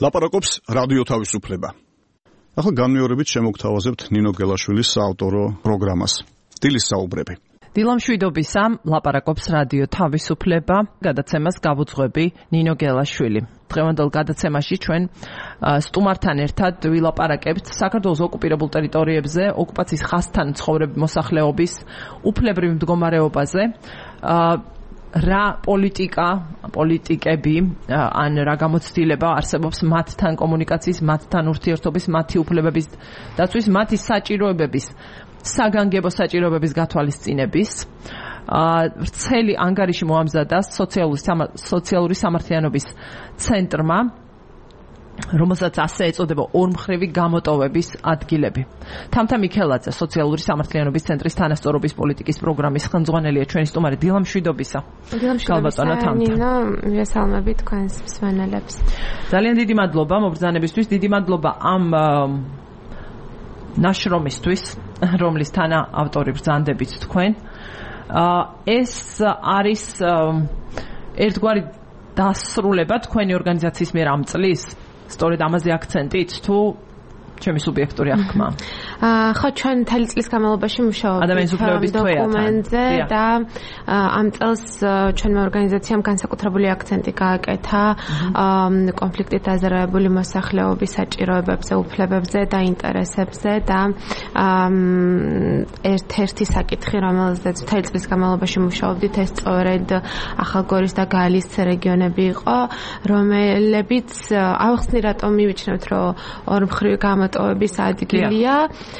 ლაპარაკობს რადიო თავისუფლება. ახლა განმეორებით შემოგთავაზებთ ნინო გელაშვილის საავტორო პროგრამას. დილის საუბრები. დილამშვიდობისა, ლაპარაკობს რადიო თავისუფლება, გადაცემას გავუძღვები ნინო გელაშვილი. დღევანდელ გადაცემაში ჩვენ სტუმართან ერთად ვილაპარაკებთ საქართველოს ოკუპირებულ ტერიტორიებზე ოკუპაციის ხაზთან ცხოვრები მოსახლეობის უფლებრივ მდგომარეობაზე. რა პოლიტიკები ან რა გამოცდილება არსებობს მათთან კომუნიკაციის, მათთან ურთიერთობის, მათი უფლებების დაცვის, მათი საჭიროებების, საგანგებო საჭიროებების გათვალისწინების. ვრცელი ანგარიში მოამზადა სოციალური სამართლიანობის ცენტრმა, რომელსაც ასე ეწოდება ორმხრივი გამოტოვების ადგილები. თამთა მიქელაძე, სოციალური სამართლიანობის ცენტრის თანასწორობის პოლიტიკის პროგრამის ხელმძღვანელია, ჩვენი სტუმარი. დილამშვიდობისა. დილამშვიდობისა, ნინო, მივესალმები თქვენს მსმენელებს. ძალიან დიდი მადლობა მობრძანებისთვის, დიდი მადლობა ამ ნაშრომისთვის, რომლის თანაავტორი ბრძანდებით თქვენ. ეს არის ერთგვარი დასრულება თქვენი ორგანიზაციის მიერ ამ წლის, სწორედ ამაზე აქცენტით თუ ჩემი სუბიექტური აღქმა? ხო, ჩვენ მთელი წლის განმავლობაში ადამიანის უფლებების დოკუმენტზე და ამ წელს ჩვენმა ორგანიზაციამ განსაკუთრებული აქცენტი გააკეთა კონფლიქტით დაზარალებული მოსახლეობის საჭიროებებზე, უფლებებზე და ინტერესებზე და ერთ-ერთი საკითხი, რომელზეც მთელი წლის განმავლობაში მუშაობდით, ეს სწორედ ახალგორის და გალის რეგიონები იყო, რომლებიც ავხსნი რატომ მივიჩნევთ, რომ ორმხრივი გამოტოვების ადგილია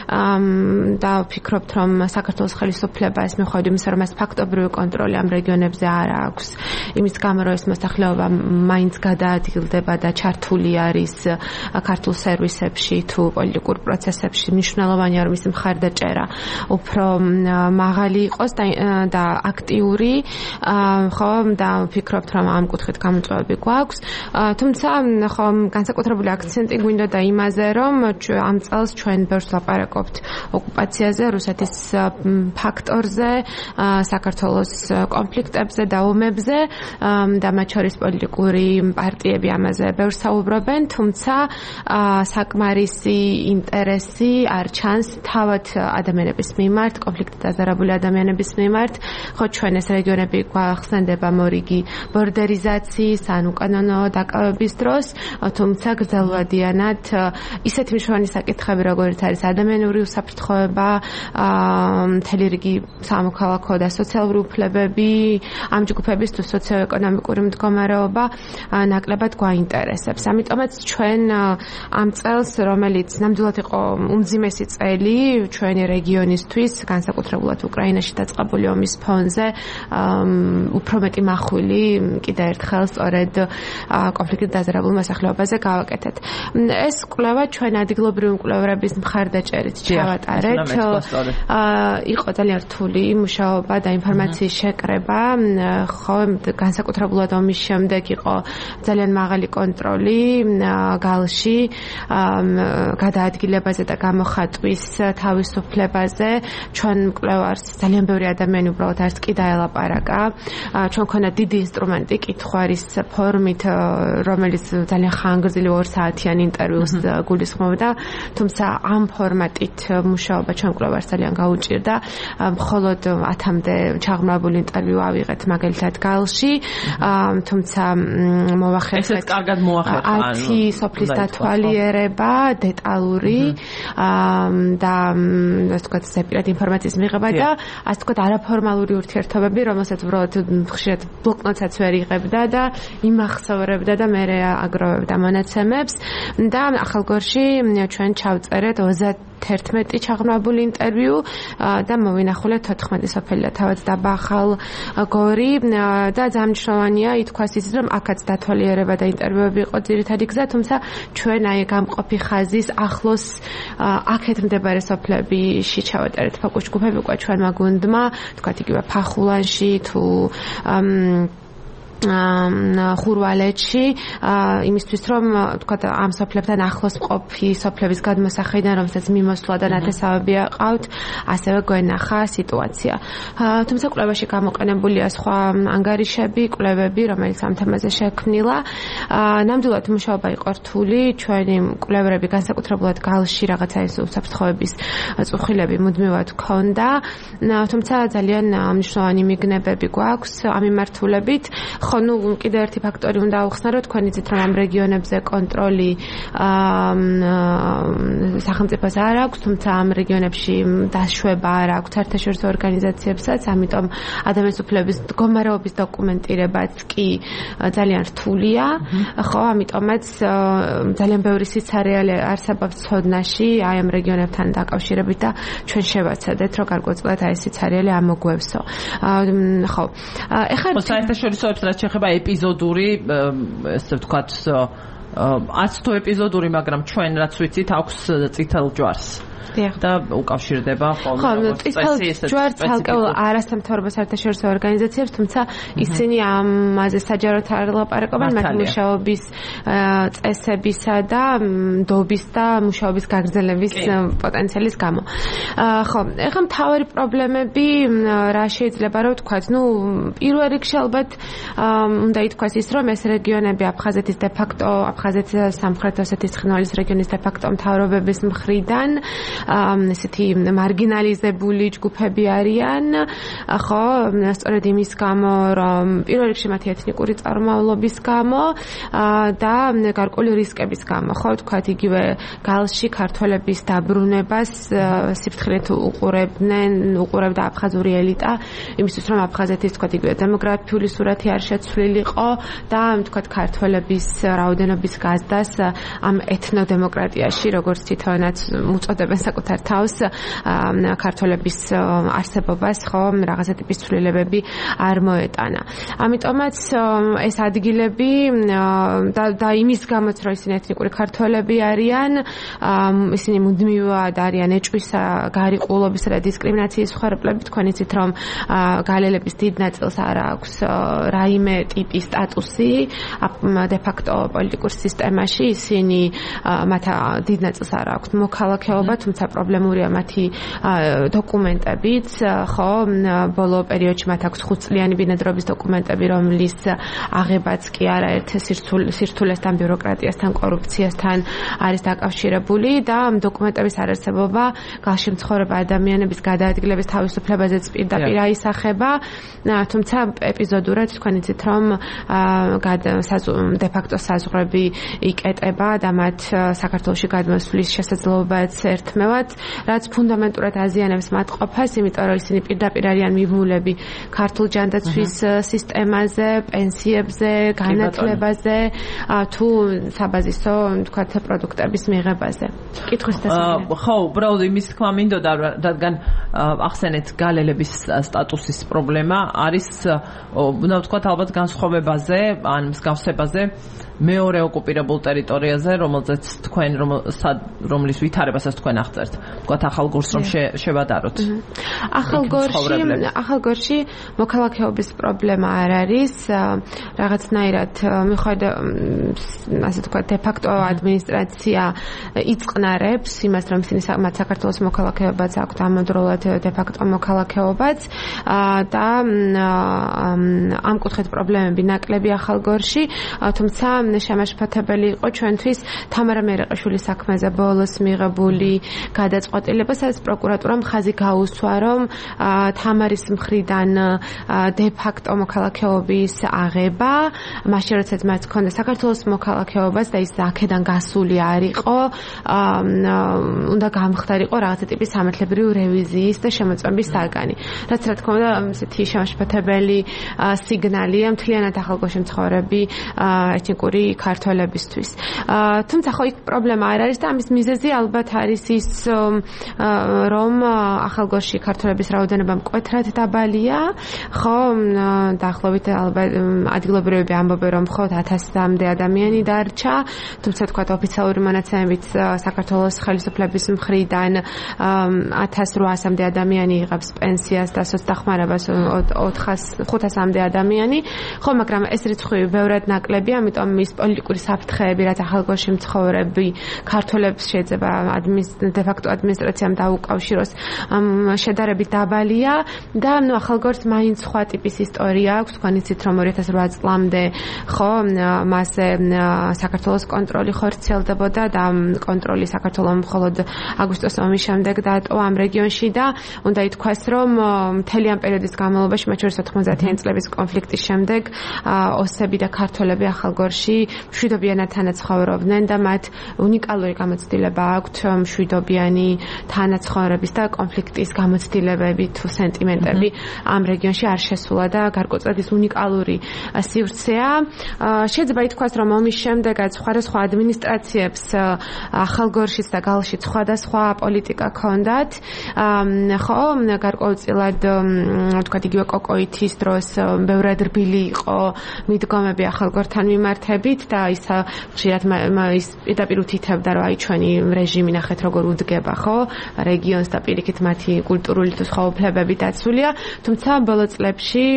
და ვფიქრობთ, რომ საქართველოს ხელისუფლება ეს მიუხედავად იმისა, რომ ეს ფაქტობრივი კონტროლი ამ რეგიონებზე არ აქვს, იმის გამო, რომ ეს მოსახლეობა მაინც გადაადგილდება და ჩართული არის ქართულ სერვისებში თუ პოლიტიკურ პროცესებში, მნიშვნელოვანია, რომ მისი მხარდაჭერა უფრო მაღალი იყოს და აქტიური, ხო, და ვფიქრობთ, რომ ამ კუთხით გამოწვევები გვაქვს. თუმცა, ხო, განსაკუთრებული აქცენტი გვინდა და იმაზე, რომ ამ წელს ჩვენ ბევრს ლაპარაკობთ ოკუპაციაზე, რუსეთის ფაქტორზე, საქართველოს კონფლიქტებზე და ომებზე და მათ შორის პოლიტიკური პარტიები ამაზე ბევრს საუბრობენ, თუმცა საკმარისი ინტერესი არ ჩანს თავად ადამიანების მიმართ, კონფლიქტით დაზარალებული ადამიანების მიმართ. ხო, ჩვენ ეს რეგიონები გვახსენდება მორიგი ბორდერიზაციის ან უკანონო დაკავების დროს, თუმცა გრძელვადიანად ისეთი მნიშვნელოვანი საკითხები, როგორც არის ადამიანური უსაფრთხოება, მთელი რიგი სამოქალაქო და სოციალური უფლებები, ამ ჯგუფების თუ სოციო-ეკონომიკური მდგომარეობა ნაკლებად გვაინტერესებს. ამიტომაც ჩვენ ამ წელს, რომელიც ნამდვილად იყო უმძიმესი წელი ჩვენი რეგიონისთვის, განსაკუთრებულად უკრაინაში დაწყებული ომის ფონზე, უფრო მეტი מחვილი კიდევ ერთხელ სწორედ კონფლიქტით დაზარალებულ მოსახლეობაზე გავაკეთეთ. ეს კვლევა ჩვენ ადგილობრივი მკვლევრების მხარდაჭერით ჩავატარეთ. იყო ძალიან რთული მუშაობა და ინფორმაციის შეკრება. ხო, განსაკუთრებულად ომის შემდეგ იყო ძალიან მაღალი კონტროლი გალში, გადაადგილებაზე და გამოხატვის თავისუფლებაზე. ჩვენ მკვლევარს ძალიან ბევრი ადამიანი უბრალოდ არც კი დაელაპარაკა. ჩვენ ქონდა დიდი ინსტრუმენტი კითხვარის ფორმით, რომელიც ძალიან ხანგრძლივ 2 საათიან ინტერვიუს გულისხმობდა, თუმცა ამ ფორმატით მუშაობა ჩვენ მკვლევარს ძალიან გაუჭირდა. მხოლოდ 10-მდე ჩაღრმავებული ინტერვიუ ავიღეთ მაგალითად გალში, თუმცა მოვახერხეთ 10 სოფლის დათვალიერება, დეტალური და ასე ვთქვათ, ზეპირად ინფორმაციის მიღება და ასე ვთქვათ, არაფორმალური ურთიერთობები, რომელსაც უბრალოდ ხშირად ბლოკნოტსაც ვერ იღებდა და იმახსოვრებდა და მე აგროვებდა მონაცემებს და ახალგორში ჩვენ ჩავწერეთ 31 ჩაღრმავებული ინტერვიუ და მოვინახულეთ 14 სოფელი და თავად დაბა ახალგორი და ძალიან მნიშვნელოვანია ითქვას ის, რომ აქაც დათვალიერება და ინტერვიუები იყო ძირითადი გზა, თუმცა ჩვენ აი გამყოფი ხაზის ახლოს აქეთ მდებარე სოფლებში ჩავატარეთ ფოკუს ჯგუფები უკვე ჩვენმა გუნდმა, თქვათ იგივე ფახულანში თუ ხურვალეთში იმისთვის რომ თქვა ამ სოფლებთან ახლოს მყოფი სოფლების გადმოსახედიდან რომელსაც მიმოსვლა და ნათესავები აყავთ ასევე გვენახა სიტუაცია თუმცა კვლევაში გამოყენებულია სხვა ანგარიშები კვლევები რომელიც ამ თემაზე შექმნილა ნამდვილად მუშაობა იყო რთული ჩვენი კვლევები განსაკუთრებულად გალში რაღაცა ის უსაფრთხოების წუხილები მუდმივად ჰქონდა თუმცა ძალიან მნიშვნელოვანი მიგნებები გვაქვს ამ მიმართულებით ხო ნუ კიდევ ერთი ფაქტორი უნდა ავხსნარო თქვენ იცით რომ ამ რეგიონებზე კონტროლი სახელმწიფოს არ აქვს თუმცა ამ რეგიონებში დაშვება არ აქვს საერთაშორისო ორგანიზაციებსაც ამიტომ ადამიანის უფლებების მდგომარეობის დოკუმენტირებაც კი ძალიან რთულია ხო ამიტომაც ძალიან ბევრი სიცარიალე არსებობს ცოდნაში აი ამ რეგიონებთან დაკავშირებით და ჩვენ შევაცადეთ რომ გარკვეულწილად აი სიცარიალე ამოგვევსო ხო ეხლა საერთაშორისო რაც შეეხება ეპიზოდური ესე ვთქვათ არც თუ ეპიზოდური მაგრამ ჩვენ რაც ვიცით აქვს წითელ ჯვარს და უკავშირდება ხოლმე წითელ ჯვარს ცალკეულ არასამთავრობო საერთაშორისო ორგანიზაციებს თუმცა ისინი ამაზე საჯაროდ არ ლაპარაკობენ მათი მუშაობის წესებისა და დობის და მუშაობის გაგრძელების პოტენციალის გამო ხო ეხლა მთავარი პრობლემები რა შეიძლება რომ ვთქვათ ნუ პირველ რიგში ალბათ უნდა ითქვას ის რომ ეს რეგიონები აფხაზეთის დე-ფაქტო აფხაზეთის სამხრეთ ოსეთის ცხინვალის რეგიონის დე-ფაქტო მთავრობების მხრიდან ესეთი მარგინალიზებული ჯგუფები არიან ხო სწორედ იმის გამო რომ პირველ რიგში მათი ეთნიკური წარმომავლობის გამო და გარკვეული რისკების გამო ხო ვთქვათ იგივე გალში ქართველების დაბრუნებას სიფრთხილედ უყურებდა აფხაზური ელიტა იმისთვის რომ აფხაზეთის ვთქვათ იგივე დემოგრაფიული სურათი არ შეცვლილიყო და ვთქვათ ქართველების რაოდენობის გაზდას ამ ეთნოდემოკრატიაში როგორც თვითონაც უწოდებენ საკუთარ თავს ქართველების არსებობას ხო რაღაცა ტიპის ცვლილებები არ მოეტანა. ამიტომაც ეს ადგილები და იმის გამოც რომ ისინი ეთნიკური ქართველები არიან, ისინი მუდმივად არიან ეჭვისა, გარიყულობისა და დისკრიმინაციის მხარებლები. თქვენ იცით რომ გალელების დიდ ნაწილს არ აქვს რაიმე ტიპის სტატუსი დე-ფაქტო პოლიტიკურ სისტემაში, ისინი მათ დიდ ნაწილს არ აქვს მოქალაქეობა, თუმცა პრობლემურია მათი დოკუმენტებიც, ხო, ბოლო პერიოდში მათ აქვს 5 წლიანი ბინადრობის დოკუმენტები, რომლის აღებაც კი არაერთ სირთულესთან, ბიუროკრატიასთან, კორუფციასთან არის დაკავშირებული და ამ დოკუმენტების არარსებობა გალში მცხოვრები ადამიანების გადაადგილების თავისუფლებაზეც პირდაპირ აისახება, თუმცა ეპიზოდურად თქვენ იცით რომ დე-ფაქტო საზღვრები იკეტება და მათ საქართველოში გადმოსვლის შესაძლებლობაც ერთმევად, რაც ფუნდამენტურად აზიანებს მათ ყოფას, იმიტომ რომ ისინი პირდაპირ არიან მიბმულები ქართულ ჯანდაცვის სისტემაზე, პენსიებზე, განათლებაზე, თუ საბაზისო, თქვათ, პროდუქტების მიღებაზე. კითხვის დასაწყისად. ხო, უბრალოდ იმის თქმა მინდოდა, რადგან ახსენეთ გალელების სტატუსის პრობლემა არის, უნდა ვთქვათ, ალბათ განსხვავებაზე, ან მსგავსებაზე მეორე ოკუპირებულ ტერიტორიაზე, რომელზეც თქვენ რომლის ვითარებასაც თქვენ აღწერთ. ვთქვათ, ახალგორს რომ შევადაროთ. ახალგორში მოქალაქეობის პრობლემა არ არის, რაღაცნაირად მიხვდა, ასე ვთქვათ, დე-ფაქტო ადმინისტრაცია იწყნარებს იმას, რომ ისინი მათ საქართველოს მოქალაქეობაც აქვთ, ამავდროულად დე-ფაქტო მოქალაქეობაც და ამ კუთხით პრობლემები ნაკლები ახალგორში, თუმცა შემაშფოთებელი იყო ჩვენთვის თამარა მერეყაშვილის საქმეზე ბოლოს მიღებული გადაწყვეტილება, სადაც პროკურატურამ ხაზი გაუსვა, რომ თამარის მხრიდან დე-ფაქტო მოქალაქეობის აღება, მაშინ როდესაც მათ ჰქონდა საქართველოს მოქალაქეობაც და ის აქედან გასული არ იყო, უნდა გამხდარიყო რაღაცა ტიპის სამართლებრივი რევიზიის და შემოწმების საგანი. რაც რა თქმა უნდა, ესეთი შემაშფოთებელი სიგნალია მთლიანად ახალგორში მცხოვრები ეთნიკური ქართველებისთვის. თუმცა ხო იქ პრობლემა არ არის და ამის მიზეზი ალბათ არის ის, ის რომ ახალგორში ქართველების რაოდენობა მკვეთრად დაბალია, ხო, დაახლოებით ალბათ ადგილობრივები ამბობენ რომ მხოლოდ 1000-მდე ადამიანი დარჩა, თუმცა თქვა ოფიციალური მონაცემებით საქართველოს ხელისუფლების მხრიდან 1800-მდე ადამიანი იღებს პენსიას და სოცდახმარებას 500-მდე ადამიანი, ხო, მაგრამ ეს რიცხვი ბევრად ნაკლებია, ამიტომ ის პოლიტიკური საფრთხეები, რაც ახალგორში მცხოვრები ქართველებს შეიძლება დე-ფაქტო ადმინისტრაციამ დაუკავშიროს, შედარებით დაბალია და ახალგორს მაინც სხვა ტიპის ისტორია აქვს, თქვენ იცით რომ 2008 წლამდე ხო მასზე საქართველოს კონტროლი ხორციელდებოდა და კონტროლი საქართველოს მხოლოდ აგვისტოს ომის შემდეგ დაატოვა ამ რეგიონში და უნდა ითქვას რომ მთელი ამ პერიოდის განმავლობაში, მათ შორის 90-იანი წლების კონფლიქტის შემდეგ ოსები და ქართველები ახალგორში მშვიდობიანად თანაცხოვრობდნენ და მათ უნიკალური გამოცდილება აქვთ მშვიდობიანი თანაცხოვრების და კონფლიქტის გამოცდილებები თუ სენტიმენტები ამ რეგიონში არ შესულა და გარკვეულწილად ის უნიკალური სივრცეა. შეიძლება ითქვას, რომ ომის შემდეგაც სხვადასხვა ადმინისტრაციებს ახალგორშიც და გალშიც სხვადასხვა პოლიტიკა ჰქონდათ. ხო, გარკვეულწილად თქვა იგივე კოკოითის დროს ბევრად რბილი იყო მიდგომები ახალგორთან მიმართებით და ის ხშირად ის პირდაპირ უთითებდა, რომ აი ჩვენი რეჟიმი ნახეთ როგორ უდგება, ხო, რეგიონს და პირიქით მათი კულტურული თუ სხვა უფლებები დაცულია, თუმცა ბოლო წლებში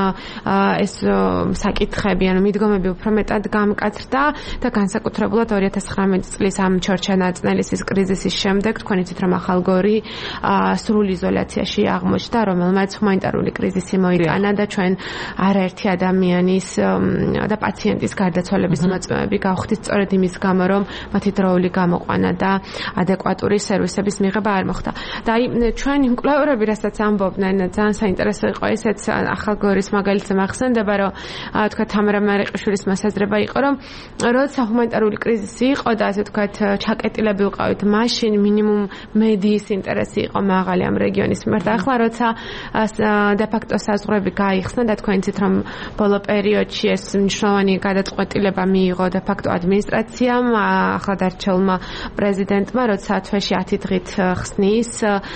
ეს საკითხები, ანუ მიდგომები უფრო მეტად გამკაცრდა და განსაკუთრებულად 2019 წლის ამ ჩორჩა-ნაწნელისის კრიზისის შემდეგ თქვენ იცით რომ ახალგორი სრულ იზოლაციაში აღმოჩნდა, რომელმაც ჰუმანიტარული კრიზისი მოიტანა და ჩვენ არაერთი ადამიანის და პაციენტის გარდაცვალების მოწმეები გავხდით სწორედ იმის გამო, რომ მათი დროული გამოყვანა და ადეკვატური სერვისების მიღება არ მოხდა. და აი ჩვენი მკვლევარები რასაც ამბობდნენ, ძალიან საინტერესო იყო ესეც ახალგორის მაგალითზე მახსენდება, რომ თქვა თამარა მარიყიშვილის მოსაზრება იყო, რომ როცა ჰუმანიტარული კრიზისი იყო და ასე თქვა ჩაკეტილები ვიყავით, მაშინ მინიმუმ მედიის ინტერესი იყო მაღალი ამ რეგიონის მიმართ. ახლა როცა დე-ფაქტო საზღვრები გაიხსნა და თქვენ იცით რომ ბოლო პერიოდში ეს მნიშვნელოვანი გადაწყვეტილება მიიღო დე-ფაქტო ადმინისტრაციამ, ახლა დარჩეულმა პრეზიდენტმა, როცა თვეში 10 დღით ხსნის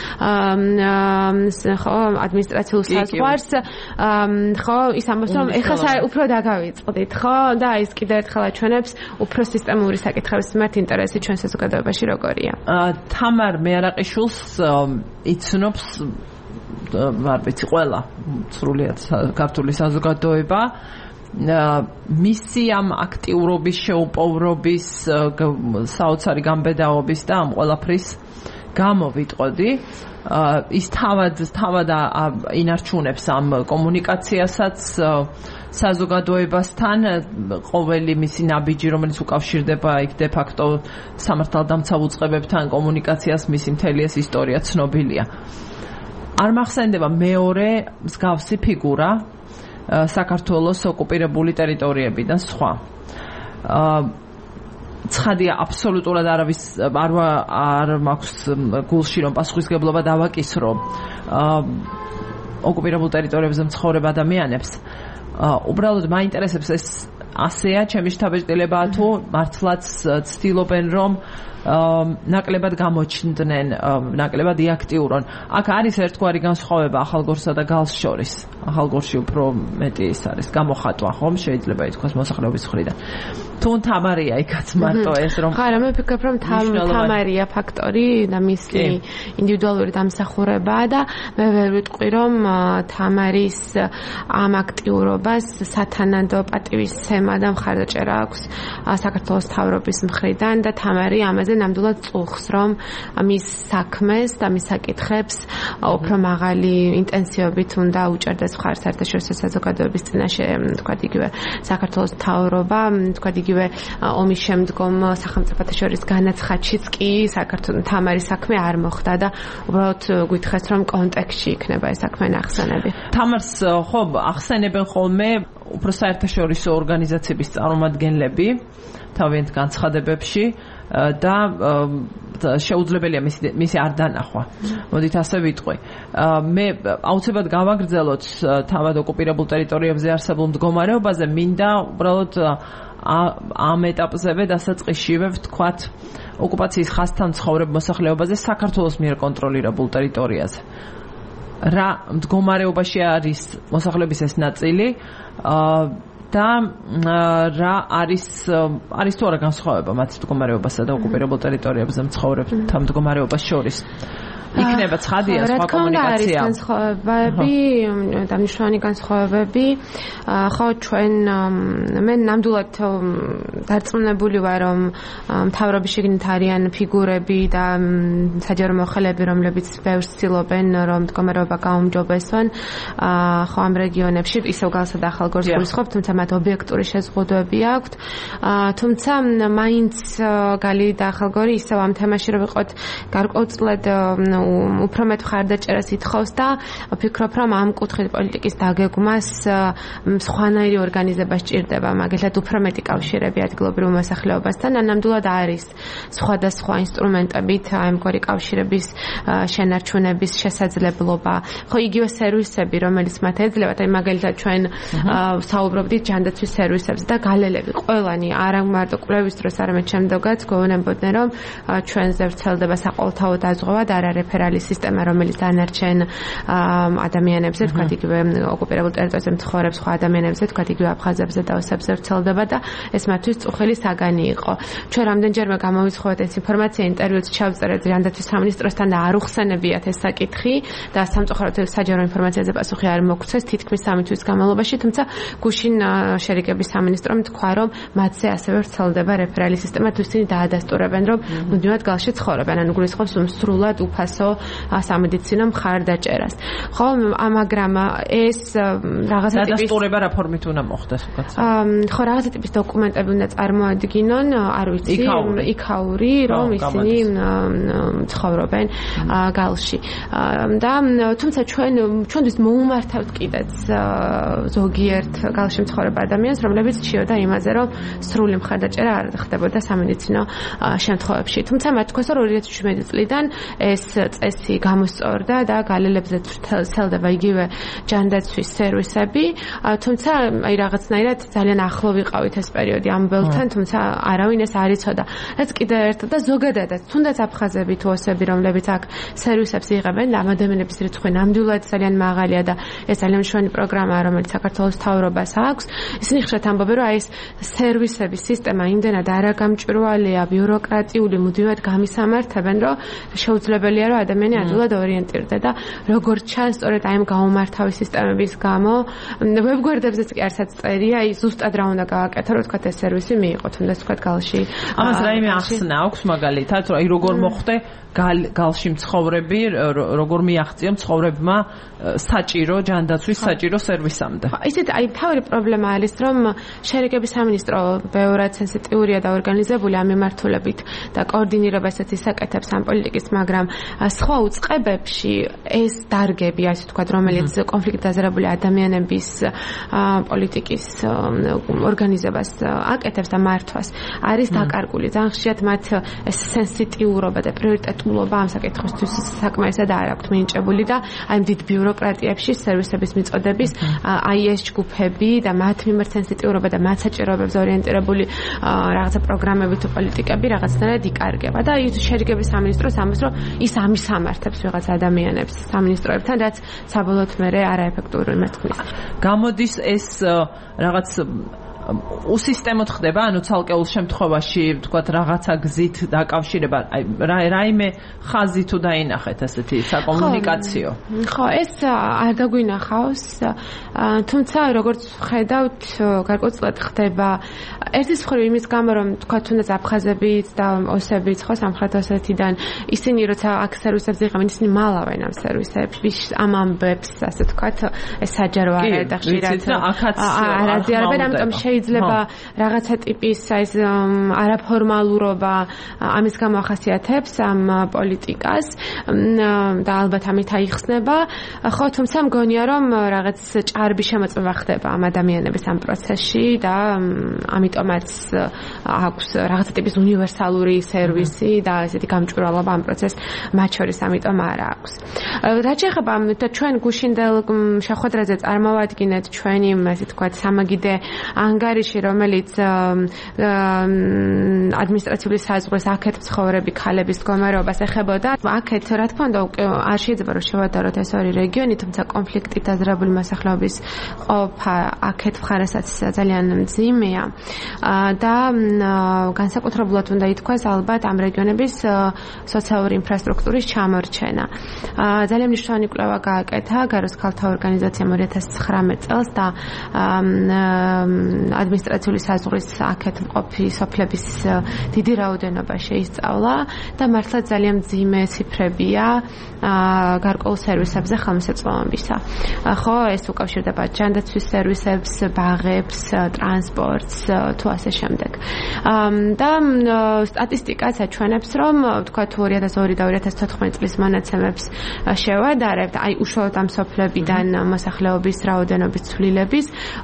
ხო ადმინისტრაციულ საზღვარს, ხო, ის ამბობს რომ ეხლა უფრო დაგავიწყდით, ხო, და ის კიდევ ერთხელ აჩვენებს უფრო სისტემური საკითხების მიმართ ინტერესი ჩვენ საზოგადოებაში როგორია. თამარ მეარაყიშვილს იცნობს არ ვიცი ყველა სრულიად ქართული საზოგადოება. მისი ამ აქტიურობის, შეუპოვრობის, საოცარი გამბედაობის და ამ ყველაფრის გამო ვიტყოდი, ის თავად ინარჩუნებს ამ კომუნიკაციასაც საზოგადოებასთან, ყოველი მისი ნაბიჯი, რომელიც უკავშირდება იქ დე-ფაქტო სამართალდამცავ უწყებებთან კომუნიკაციას, მისი მთელი ეს ისტორია ცნობილია. არ მახსენდება მეორე მსგავსი ფიგურა საქართველოს ოკუპირებული ტერიტორიებიდან სხვა. ცხადია, აბსოლუტურად არავის არ მაქვს გულში რომ პასუხისგებლობა დავაკისრო ოკუპირებულ ტერიტორიებზე მცხოვრებ ადამიანებს. უბრალოდ მაინტერესებს ეს ასეა ჩემი შთაბეჭდილებაა თუ მართლაც ცდილობენ რომ ნაკლებად გამოჩნდნენ, ნაკლებად იაქტიურონ. აქ არის ერთგვარი განსხვავება ახალგორსა და გალს შორის. ახალგორში უფრო მეტი ის არის გამოხატვა, ხომ შეიძლება ითქვას მოსახლეობის მხრიდან. თუ თამარია იქაც მარტო ეს რომ ხარა მე ვფიქრობ რომ თამარია ფაქტორი და მისი ინდივიდუალური დამსახურებაა და მე ვერ ვიტყვი რომ თამარის ამ აქტიურობას სათანადო პატივისცემა და მხარდაჭერა აქვს საქართველოს მთავრობის მხრიდან და თამარი ამაზე ნამდვილად წუხს რომ მის საქმეს და მის საკითხებს უფრო მაღალი ინტენსივობით უნდა უჭერდეს მხარს საერთაშორისო საზოგადოების წინაშე, თქვა იგივე საქართველოს მთავრობა, თქვა იგივე ომის შემდგომ სახელმწიფოთა შორის განაცხადშიც კი საქართველოს თამარის საქმე არ მოხდა და უბრალოდ გითხრათ რომ კონტექსტში იქნება ეს საქმე ნახსენები. თამარს ხო ახსენებენ ხოლმე უფრო საერთაშორისო ორგანიზაციების წარმომადგენლები თავიანთ განცხადებებში და შეუძლებელია მისი არ დანახვა. მოდით ასე ვიტყვი. მე აუცილებლად გავაგრძელოთ თავად ოკუპირებულ ტერიტორიებზე არსებულ მდგომარეობაზე, მინდა უბრალოდ ამ ეტაპზევე დასაწყისშივე ვთქვათ ოკუპაციის ხაზთან მცხოვრებ მოსახლეობაზე საქართველოს მიერ კონტროლირებულ ტერიტორიაზე. რა მდგომარეობაში არის მოსახლეობის ეს ნაწილი და რა არის თუ არა განსხვავება მათ მდგომარეობასა და ოკუპირებულ ტერიტორიებზე მცხოვრებთა მდგომარეობას შორის? იქნება ცხადია სხვა კომუნიკაცია. არის განსხვავებები, დანიშნულოვანი განსხვავებები. ხო, ჩვენ მე ნამდვილად დარწმუნებული ვარ, რომ მთავრობის შიგნით არიან ფიგურები და საჯარო მოხელეები, რომლებიც ბევრს ცდილობენ, რომ მდგომარეობა გაუმჯობესონ. ხო, ამ რეგიონებში ისევ გალსა და ახალგორს გულისხმობ, თუმცა მათ ობიექტური შეზღუდვები აქვთ. თუმცა მაინც გალი და ახალგორი ისევ ამ თემაში რომ ვიყოთ გარკვეულწილად უფრო მეტ მხარდაჭერას ითხოვს და ვფიქრობ, რომ ამ კუთხით პოლიტიკის დაგეგმას სხვანაირი ორგანიზება სჭირდება, მაგალითად უფრო მეტი კავშირები ადგილობრივ მოსახლეობასთან, ნამდვილად არის სხვადასხვა ინსტრუმენტებით აი მგორი კავშირების შენარჩუნების შესაძლებლობა. ხო, იგივე სერვისები, რომელიც მათ ეძლებათ, აი მაგალითად ჩვენ საუბრობდით ჯანდაცვის სერვისებზე და გალელები ყველანი არა მარტო კვლევის დროს, არამედ შემდეგაც გვეუბნებოდნენ, რომ ჩვენზე ვრცელდება საყოველთაო დაზღვევა და არა რეფერალი სისტემა, რომელიც დანარჩენ ადამიანებზე, თქვათ იგივე ოკუპირებულ ტერიტორიაზე მცხოვრებ სხვა ადამიანებზე, თქვათ იგივე აფხაზებზე და ოსებზე ვრცელდება და ეს მათთვის წუხელი საგანი იყო. ჩვენ რამდენჯერმე გამოვიცხოვეთ ეს ინფორმაცია, ინტერვიუც ჩავწერეთ ჯანდაცვის სამინისტროსთან და არ უხსენებიათ ეს საკითხი და სამწუხაროდ საჯარო ინფორმაციაზე პასუხი არ მოგცეს თითქმის 3 თვის განმავლობაში, თუმცა გუშინ შერიგების სამინისტრომ თქვა, რომ მათზე ასევე ვრცელდება რეფერალი სისტემა, თუ ისინი დაადასტურებენ, რომ მუდმივად გალში ცხოვრობენ, ანუ გულისხმობს სრულად უფასო სამედიცინო მხარდაჭერას. ხო, მაგრამ ეს რაღაცა ტიპის დადასტურება რა ფორმით უნდა მოხდეს უკაც? ხო, რაღაცა ტიპის დოკუმენტები უნდა წარმოადგინონ, არ ვიცი, იქაური, რომ ისინი ცხოვრობენ გალში. და თუმცა ჩვენთვის მოუმართავთ კიდეც ზოგიერთ გალში მცხოვრებ ადამიანს, რომლებიც ჩიოდა იმაზე, რომ სრული მხარდაჭერა არ ხდებოდა სამედიცინო შემთხვევებში. თუმცა მათ თქოს, რომ 2017 წლიდან ეს წესი გამოსწორდა და გალელებზე ვრცელდება იგივე ჯანდაცვის სერვისები, თუმცა აი რაღაცნაირად ძალიან ახლო ვიყავით ეს პერიოდი ამ ველთან, თუმცა არავინ ეს არ იცოდა. რაც კიდევ ერთად და ზოგადადაც, თუნდაც აფხაზები თუ ოსები, რომლებიც აქ სერვისებს იღებენ, ამ ადამიანების რიცხვი ნამდვილად ძალიან მაღალია და ეს ძალიან მშვენი პროგრამაა, რომელიც საქართველოს მთავრობას აქვს. ისინი ხშირად ამბობენ, რომ აი ეს სერვისების სისტემა იმდენად არაგამჭვირვალეა, ბიუროკრატიული, მუდმივად გამისამართებენ, რომ შეუძლებელია, რომ ადამიანი ადვილად ორიენტირდება და როგორც ჩანს, სწორედ აი ამ გაუმართავი სისტემების გამო ვებგვერდებზეც კი არცაც წერია, აი ზუსტად რა უნდა გააკეთო, რომ თქვა ეს სერვისი მიიღო, თუნდაც თქვა გალში. ამას რაიმე ახსნა აქვს მაგალითად, რომ აი როგორ მოხდე გალში მცხოვრები, როგორ მიაღწია მცხოვრებმა საჭირო ჯანდაცვის საჭირო სერვისამდე. ისეთ აი თავი პრობლემა არის, რომ შერიგების სამინისტრო ბევრად სენსიტიურია და ორგანიზებული ამ მიმართულებით და კოორდინირებას აკეთებს ამ პოლიტიკის, მაგრამ სხვა უწყებებში ეს დარგები, ასე ვთქვათ, რომელიც კონფლიქტ დაზარებული ადამიანების პოლიტიკის ორგანიზებას აკეთებს და მართვას, არის დაკარგული. ძალიან ხშირად მათ ეს სენსიტიურობა და პრიორიტეტულობა ამ საკითხისთვის საკმარისად არ აქვთ მინიჭებული და აი ამ დიდ ბიუროკრატიებში სერვისების მიწოდების აი ეს ჯგუფები და მათ მიმართ სენსიტიურობა და მათ საჭიროებებზე ორიენტირებული რაღაცა პროგრამები თუ პოლიტიკები რაღაცნაირად იკარგება და ის შერიგების სამინისტროს ამბობს, რომ ის ამისამართებს ვიღაც ადამიანებს სამინისტროებთან, რაც საბოლოოდ მერე არაეფექტური მეთქმის. გამოდის ეს რაღაც უსისტემოდ ხდება, ანუ ცალკეულ შემთხვევაში, ვთქვათ, რაღაცა გზით დაკავშირება, აი რაიმე ხაზი თუ დაინახეთ ასეთი საკომუნიკაციო. ხო, ეს არ დაგვინახავს, თუმცა როგორც ხედავთ, გარკვეულწილად ხდება ერთის მხრივ იმის გამო, რომ ვთქვათ, თუნდაც აფხაზებიც და ოსებიც ხო სამხრეთ ოსეთიდან ისინი როცა აქ სერვისებს იღებენ, ისინი მალავენ ამ სერვისებს, ამ ამბებს, ასე ვთქვათ, ეს საჯარო არა და ხშირად არ აზიარებენ, ამიტომ შეიძლება რაღაცა ტიპის ეს არაფორმალურობა ამის გამო ახასიათებს ამ პოლიტიკას და ალბათ ამით აიხსნება. ხო, თუმცა მგონია, რომ რაღაც ჭარბი შემოწმება ხდება ამ ადამიანების ამ პროცესში და ამიტომაც აქვს რაღაცა ტიპის უნივერსალური სერვისი და ესეთი გამჭვირვალობა ამ პროცესს მათ შორის ამიტომ არ აქვს. რაც შეეხება ჩვენ გუშინდელ შეხვედრაზე წარმოვადგინეთ ჩვენი, ასე ვთქვათ, სამაგიდე ანგარიში ანგარიში, რომელიც ადმინისტრაციული საზღვრის აქეთ მცხოვრები ქალების მდგომარეობას ეხებოდა. აქეთ, რა თქმა უნდა, არ შეიძლება რომ შევადაროთ ეს ორი რეგიონი, თუმცა კონფლიქტით დაზრებული მოსახლეობის ყოფა აქეთ მხარესაც ძალიან მძიმეა და განსაკუთრებულად უნდა ითქვას ალბათ ამ რეგიონების სოციალური ინფრასტრუქტურის ჩამორჩენა. ძალიან მნიშვნელოვანი კვლევა გააკეთა გაროს ქალთა ორგანიზაციამ 2019 წელს და ადმინისტრაციული საზღვრის აქეთ მყოფი სოფლების დიდი რაოდენობა შეისწავლა და მართლა ძალიან მძიმე ციფრებია გარკვეულ სერვისებზე ხელმისაწვდომობისა. ხო, ეს უკავშირდება ჯანდაცვის სერვისებს, ბაღებს, ტრანსპორტს თუ ასე შემდეგ. და სტატისტიკაც აჩვენებს, რომ თქვა თუ 2002 და 2014 წლის მონაცემებს შევადარებთ, აი უშუალოდ ამ სოფლებიდან მოსახლეობის რაოდენობის ცვლილების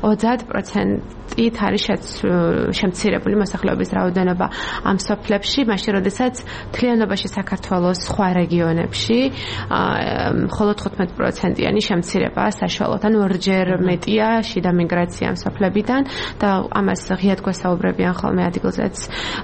30%-ით არის შემცირებული მოსახლეობის რაოდენობა ამ სოფლებში, მაშინ როდესაც მთლიანობაში საქართველოს სხვა რეგიონებში მხოლოდ 15%-იანი შემცირებაა საშუალოდ, ანუ ორჯერ მეტია შიდა მიგრაცია ამ სოფლებიდან და ამას ღიად გვესაუბრებიან ხოლმე ადგილზეც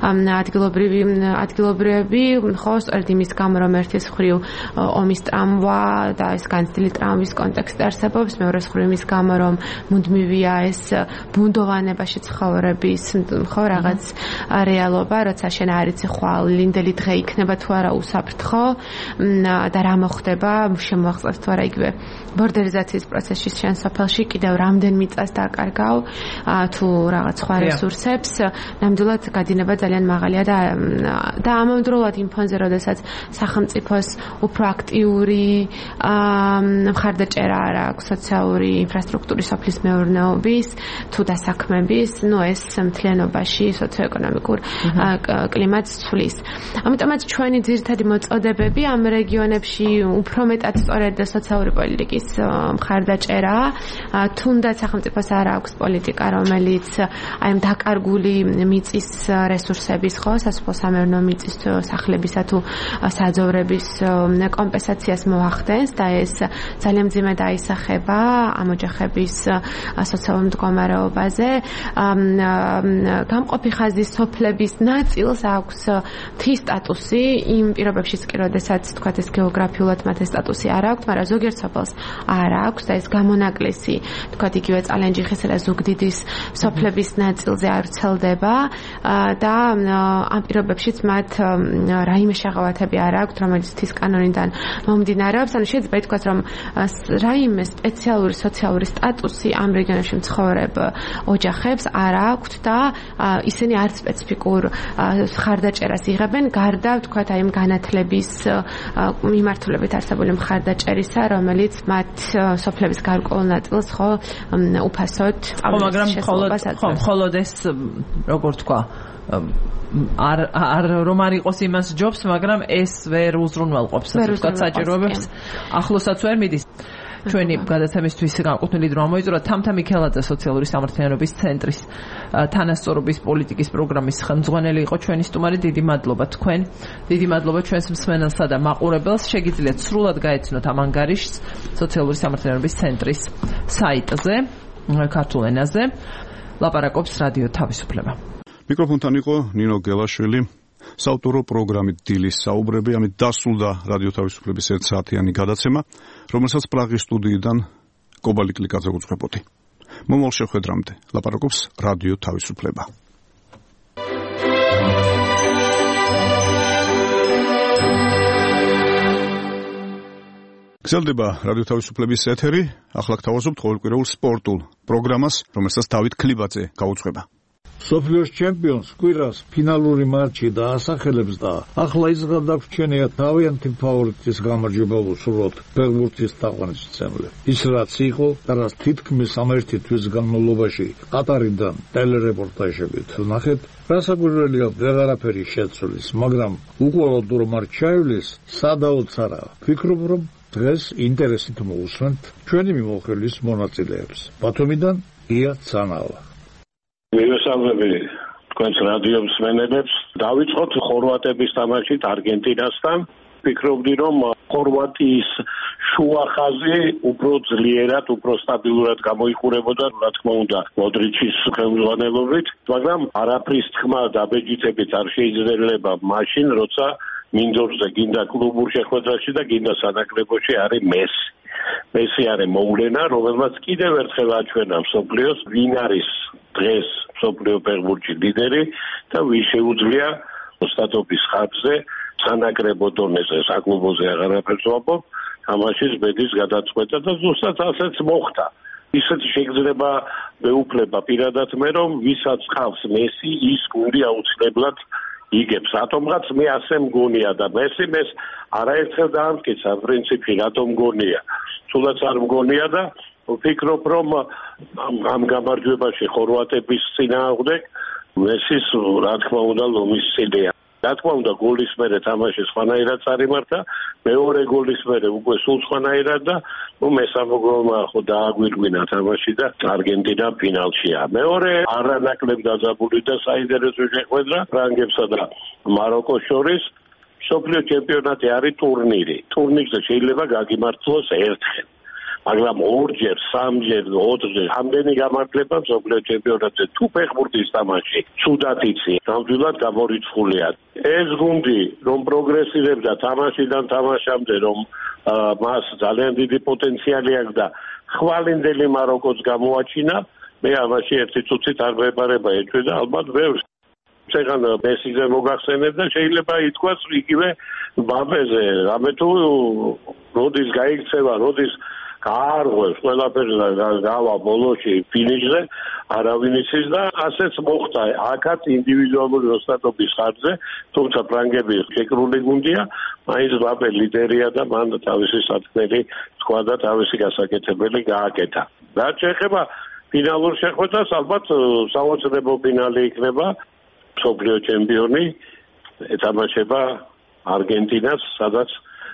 ადგილობრივები, ხო, სწორედ იმის გამო, რომ ერთის მხრივ ომის ტრამვა და ეს განცდილი ტრამვის კონტექსტი არსებობს, მეორე მხრივ იმის გამო, რომ მუდმივია ეს ბუნდოვანებაში ცხოვრების, ხო, რაღაც რეალობა, როცა შენ არ იცი ხვალ ლინდელი დღე იქნება თუ არა უსაფრთხო და რა მოხდება, შემოაღწევს თუ არა იგივე ბორდერიზაციის პროცესში შენ სოფელში კიდევ რამდენ მიწას დაკარგავ თუ რაღაც სხვა რესურსებს, ნამდვილად გადინება ძალიან მაღალია და ამავდროულად იმ ფონზე, როდესაც სახელმწიფოს უფრო აქტიური მხარდაჭერა არ აქვს სოციალური ინფრასტრუქტურის სოფლის მეურნეობის თუ დასაქმების, ეს მთლიანობაში სოციოეკონომიკურ კლიმატს ცვლის. ამიტომაც ჩვენი ძირითადი მოწოდებები ამ რეგიონებში უფრო მეტად სწორედ სოციალური პოლიტიკის მხარდაჭერა, თუნდაც სახელმწიფოს არ აქვს პოლიტიკა, რომელიც აი ამ დაკარგული მიწის რესურსების, ხო, სასოფლო-სამეურნეო მიწის სახლებისა თუ საძოვრების კომპენსაციას მოახდენს და ეს ძალიან მძიმე დაისახება ამ ოჯახების სოციალურ მდგომარეობაზე. გამყოფი ხაზის სოფლების ნაწილს აქვს მთის სტატუსი იმ პირობებშიც კი, როდესაც თქვათ ეს გეოგრაფიულად მათ ეს სტატუსი არ აქვს, მაგრამ ზოგიერთ სოფელს არ აქვს და ეს გამონაკლისი, თქვათ იგივე წალენჯიხისა და ზუგდიდის სოფლების ნაწილზე არ ვრცელდება და ამ პირობებშიც მათ რაიმე შეღავათები არ აქვს, რომელიც მთის კანონიდან მომდინარეობს. ანუ შეიძლება ითქვას, რომ რაიმე სპეციალური სოციალური სტატუსი ამ რეგიონებში მცხოვრებ ოჯახებს არ აქვთ და ისინი არც სპეციფიკურ მხარდაჭერას იღებენ, გარდა თქვათ აი ამ განათლების მიმართულებით არსებული მხარდაჭერისა, რომელიც მათ სოფლების გარკვეულ ნაწილს ხო უფასოდ მხოლოდ ეს როგორ თქვა არ რომ არ იყოს იმას ჯობს, მაგრამ ეს ვერ უზრუნველყოფს თქვა საჭიროებებს, ახლოსაც ვერ მიდის. ჩვენი გადაცემისთვის განკუთვნილი დრო მოიწურა თამთა მიქელაძე სოციალური სამართლიანობის ცენტრის თანასწორობის პოლიტიკის პროგრამის ხელმძღვანელი იყო ჩვენი სტუმარი. დიდი მადლობა თქვენ, დიდი მადლობა ჩვენს მსმენელსა და მაყურებელს. შეგიძლიათ სრულად გაეცნოთ ამ ანგარიშს სოციალური სამართლიანობის ცენტრის საიტზე ქართულ ენაზე. ლაპარაკობს რადიო თავისუფლება. მიკროფონთან იყო ნინო გელაშვილი. საავტორო პროგრამით დილის საუბრები, ამით დასრულდა რადიო თავისუფლების 1 საათიანი გადაცემა, რომელსაც პრაღის სტუდიიდან კობალი კლიკაძე უძღვებოდი. მომავალ შეხვედრამდე ლაპარაკობს რადიო თავისუფლება. გრძელდება რადიო თავისუფლების ეთერი. ახლა გთავაზობთ ყოველკვირეულ სპორტულ პროგრამას, რომელსაც დავით ქლიბაძე გაუძღვება. სოფლიოს ჩემპიონს კვირას ფინალური მატჩი დაასახელებს და ახლა ის გადაგვრჩენია თავიანთი ფავორიტის გამარჯვება უსურვოთ ფეხბურთის თაყვანისმცემლი. ის რაც იყო და რაც თითქმის 1 თვის განმავლობაში ყატარიდან ტელერეპორტაჟებით ვნახეთ, რასაკვირველია ვეღარაფერი შეცვლის, მაგრამ უყოლოდ რომ არ ჩაივლის, სადაოც არა. ვფიქრობ, რომ დღეს ინტერესით მოусვენთ ჩვენი მიმოხილვის მონაწილეებს. ბათუმიდან ია ცანავა. მივესალმები თქვენს რადიო მსმენელებს. დავიწყოთ ხორვატების თამაშით არგენტინასთან. ვფიქრობდი, რომ ხორვატიის შუა ხაზი უფრო ძლიერად, უფრო სტაბილურად გამოიყურებოდა, რა თქმა უნდა, მოდრიჩის ხელმძღვანელობით, მაგრამ არაფრის თქმა დაბეჯითებით არ შეიძლება მაშინ, როცა მინდორზე გინდა კლუბურ შეხვედრაში და გინდა სანაკრებოში არის მესი. მესი არის მოვლენა, რომელმაც კიდევ ერთხელ აჩვენა მსოფლიოს, ვინ არის დღეს მსოფლიო ფეხბურთში ლიდერი და ვის შეუძლია ოსტატობის ხარჯზე სანაკრებო დონეზე, საკლუბოზე აღარაფერს ვამბობ, თამაშის ბედის გადაწყვეტა და ზუსტად ასეც მოხდა. ისეთ შეგრძნება მეუფლება პირადად მე, რომ ვისაც ხავს მესი, ის გუნდი აუცილებლად იგებს. რატომღაც მე ასე მგონია და მესიმ ეს არაერთხელ დაამტკიცა პრინციპი, რატომ მგონია. თულაც არ მგონია და ვფიქრობ, რომ ამ გამარჯვებაში ხორვატების წინააღმდეგ მესის რა თქმა უნდა ლომის წილია. რა თქმა უნდა გოლის მერე თამაში სხვანაირად წარიმართა, მეორე გოლის მერე უკვე სულ სხვანაირად და მესამე გოლმა ხო დააგვირგვინა თამაში და არგენტინა ფინალშია. მეორე არანაკლებ დაძაბული და საინტერესო შეხვედრა ფრანგებსა და მაროკოს შორის. მსოფლიო ჩემპიონატი არის ტურნირი. ტურნირზე შეიძლება გაგიმართლოს ერთხელ. მაგრამ ორჯერ, სამჯერ, ოთხჯერ ამდენი გამარჯვება მსოფლიო ჩემპიონატზე თუ ფეხბურთის თამაში ცუდად იცი, ნამდვილად გამორიცხულია. ეს გუნდი რომ პროგრესირებდა თამაშიდან თამაშამდე, რომ მას ძალიან დიდი პოტენციალი აქვს და ხვალინდელი მაროკოს გამოაჩინა, მე ამაში ერთი წუთით არ მეპარება ეჭვი და ალბათ ბევრს. წეგან მესიზე მოგახსენებ და შეიძლება ითქვას იგივე მბაპეზე, რამე თუ როდის გაიქცევა, როდის გაარღვევს ყველაფერს და გავა ბოლოში ფინიშზე, არავინ იცის და ასეც მოხდა. აქაც ინდივიდუალური ოსტატობის ხარჯზე, თუმცა ფრანგები შეკრული გუნდია, მაინც მბაპე ლიდერია და მან თავისი სათქმელი თქვა და თავისი გასაკეთებელი გააკეთა. რაც შეეხება ფინალურ შეხვედრას, ალბათ საოცრებო ფინალი იქნება. მსოფლიო ჩემპიონი ეთამაშება არგენტინას, სადაც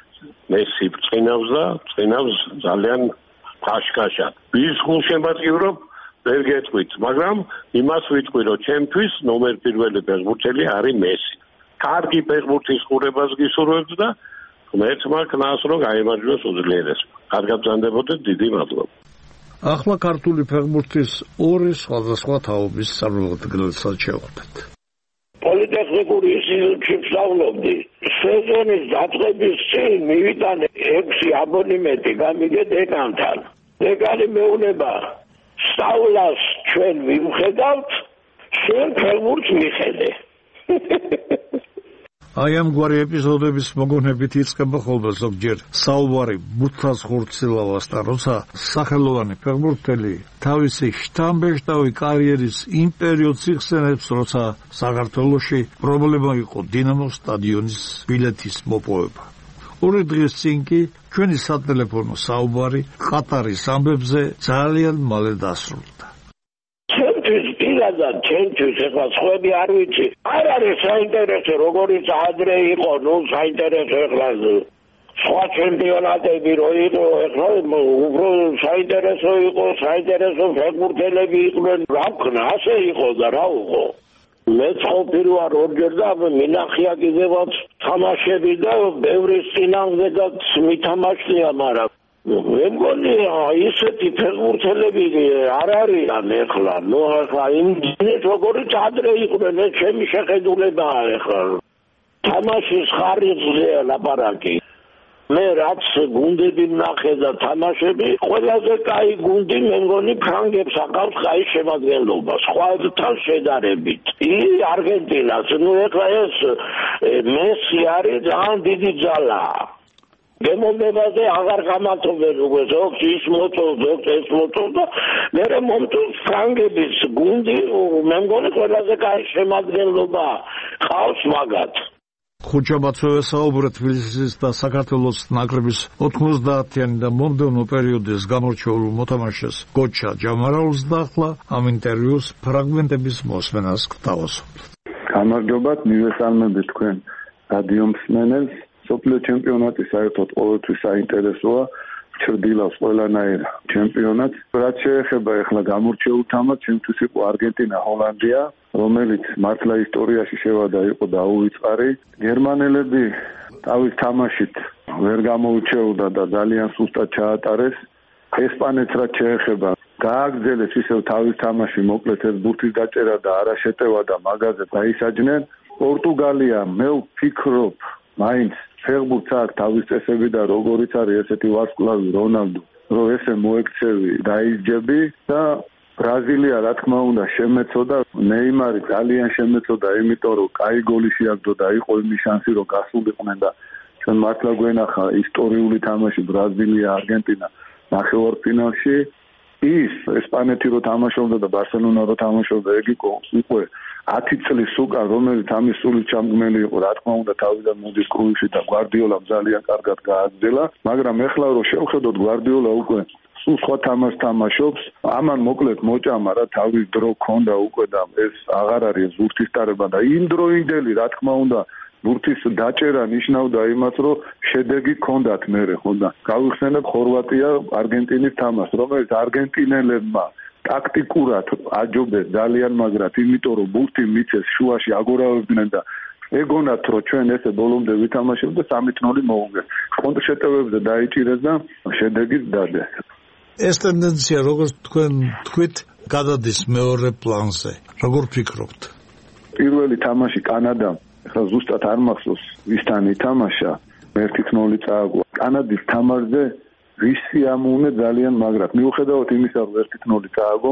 მესი წინავს და წინავს ძალიან ფაშკაშად. ვის გულს შემატკივრობ, ვერ გეტყვით, მაგრამ იმას ვიტყვი, რომ ჩემთვის ნომერ პირველი ფეხბურთელი არის მესი. კარგი ფეხბურთის ყურებას გისურვებთ და ღმერთმა ქნას რომ გაიმარჯვოს უძლიერესმა. კარგად ბრძანდებოდეთ, დიდი მადლობა. ახლა ქართული ფეხბურთის ორი სხვადასხვა თაობის წარმომადგენელს შევხვდეთ. პოლიტექნიკური ინსტიტუტში ვსწავლობდი. სეზონის დაწყების წინ მივიტანე 6 აბონემენტი გამიგე დეკანთან. დეკანი მეუბნება, სწავლას ჩვენ ვიმხედავთ, შენ ფეხბურთს მიხედე. აი ამგვარი ეპიზოდების მოგონებით იწყება ხოლმე ზოგჯერ საუბარი ბუთას ხურცილავასთან, როცა სახელოვანი ფეხბურთელი თავისი შთამბეჭდავი კარიერის იმ პერიოდს იხსენებს, როცა საქართველოში პრობლემა იყო დინამოს სტადიონის ბილეთის მოპოვება. ორი დღის წინ კი ჩვენი სატელეფონო საუბარი ყატარის ამბებზე ძალიან მალე დასრულდა. და ჩემთვის ეხლა სხვები არ ვიცი. არ არის საინტერესო, როგორიც ადრე იყო, საინტერესო ეხლა სხვა ჩემპიონატები რო იყო, ეხლა უფრო საინტერესო იყო, საინტერესო ფეხბურთელები იყვნენ, რა ვქნა, ასე იყო და რა უყო. მე ყოფილი ვარ ორჯერ და მინახია კიდევაც თამაშები და ბევრი წინააღმდეგაც მითამაშია, მაგრამ მე მგონი ისეთი ფეხბურთელები არ არიან ეხლა. ახლა იმდენად როგორიც ადრე იყვნენ, ჩემი შეხედულებაა ეხლა. თამაშის ხარისხზე ლაპარაკი. მე რაც გუნდები ვნახე და თამაშები, ყველაზე კაი გუნდი მე მგონი ფრანგებს აკავს კაი შემადგენლობა, სხვაებთან შედარებით. არგენტინას, ეხლა ეს მესი არის ძალიან დიდი ძალა. გემოვნებაზე აღარ გამართობენ უკვე ზოგს ის მოწოლ, ზოგს ეს მოწოლ და მერე მომწონს ფრანგების გუნდი, მე მგონი ყველაზე კაი შემადგენლობა ყავს მაგათ. ხუჩაბაცო ესაუბრა თბილისის და საქართველოს ნაკრების 90-იანი და მომდევნო პერიოდის გამორჩეულ მოთამაშეს გოჩა ჯამარაულს და ახლა ამ ინტერვიუს ფრაგმენტების მოსმენას გთავაზობთ. გამარჯობათ, მივესალმებით თქვენ რადიო მსმენელს. მსოფლიო ჩემპიონატი საერთოდ ყოველთვის საინტერესოა, ჩრდილავს ყველანაირ ჩემპიონატს. რაც შეეხება ახლა გამორჩეულ თამაშს, ჩემთვის იყო არგენტინა, ჰოლანდია, რომელიც მართლა ისტორიაში შევადა იყო დაუვიწყარი. გერმანელები თავის თამაშით ვერ გამოუჩეოდა და ძალიან სუსტად ჩაატარეს. ესპანეთს რაც შეეხება, გააგრძელეს ისევ თავის თამაში, მოკლედ ეს ბურთის დაჭერა და არა შეტევა და მაგაზე დაისაჯნენ. პორტუგალია, მე ვფიქრობ, მაინც ფეხბურთს აქვს თავის წესები და როგორიც არის ესეთი ვარსკვლავი რონალდო, რომ ესე მოექცევი, დაისჯები და ბრაზილია რა თქმა უნდა შემეცოდა, ნეიმარი ძალიან შემეცოდა, იმიტომ რომ კაი გოლი შეაგდო და იყო იმის შანსი რომ გასულიყვნენ და ჩვენ მართლა გვენახა ისტორიული თამაში ბრაზილია, არგენტინა ნახევარფინალში. ის ესპანეთი რო თამაშობდა და ბარსელონა რო თამაშობდა, ეგ იყო უკვე 10 წლის უკან, რომელიც ამის სული ჩამგმელი იყო, რა თქმა უნდა თავიდან მოდის კრუიში და გვარდიოლამ ძალიან კარგად გააგრძელა, მაგრამ ეხლა რო შევხედოთ გვარდიოლა უკვე სულ სხვა თამაშს თამაშობს, ამან მოკლედ მოჭამა რა თავის დრო ქონდა უკვე და ეს აღარ არის ზურთის ტარება და იმდროინდელი რა თქმა უნდა ბურთის დაჭერა ნიშნავდა იმას, რომ შედეგი ქონდათ მერე ხო და გავიხსენებ ხორვატია არგენტინის თამაშს, რომელიც არგენტინელებმა ტაქტიკურად აჯობეს ძალიან მაგრად, იმიტომ რომ ბურთი მიცეს შუაში აგორავებდნენ და ეგონათ რომ ჩვენ ესე ბოლომდე ვითამაშებთ და 3-0 მოუგეს. კონტრშეტევებზე დაიჭირეს და შედეგიც დადეს. ეს ტენდენცია როგორც თქვენ თქვით, გადადის მეორე პლანზე. როგორ ფიქრობთ? პირველი თამაში კანადამ ახლა ზუსტად არ მახსოვს ვისთან ითამაშა 1-0 წააგო. კანადის თამაშზე ვისი ამუნე ძალიან მაგრად. მიუხედავად იმისა, რომ 1-0 წააგო,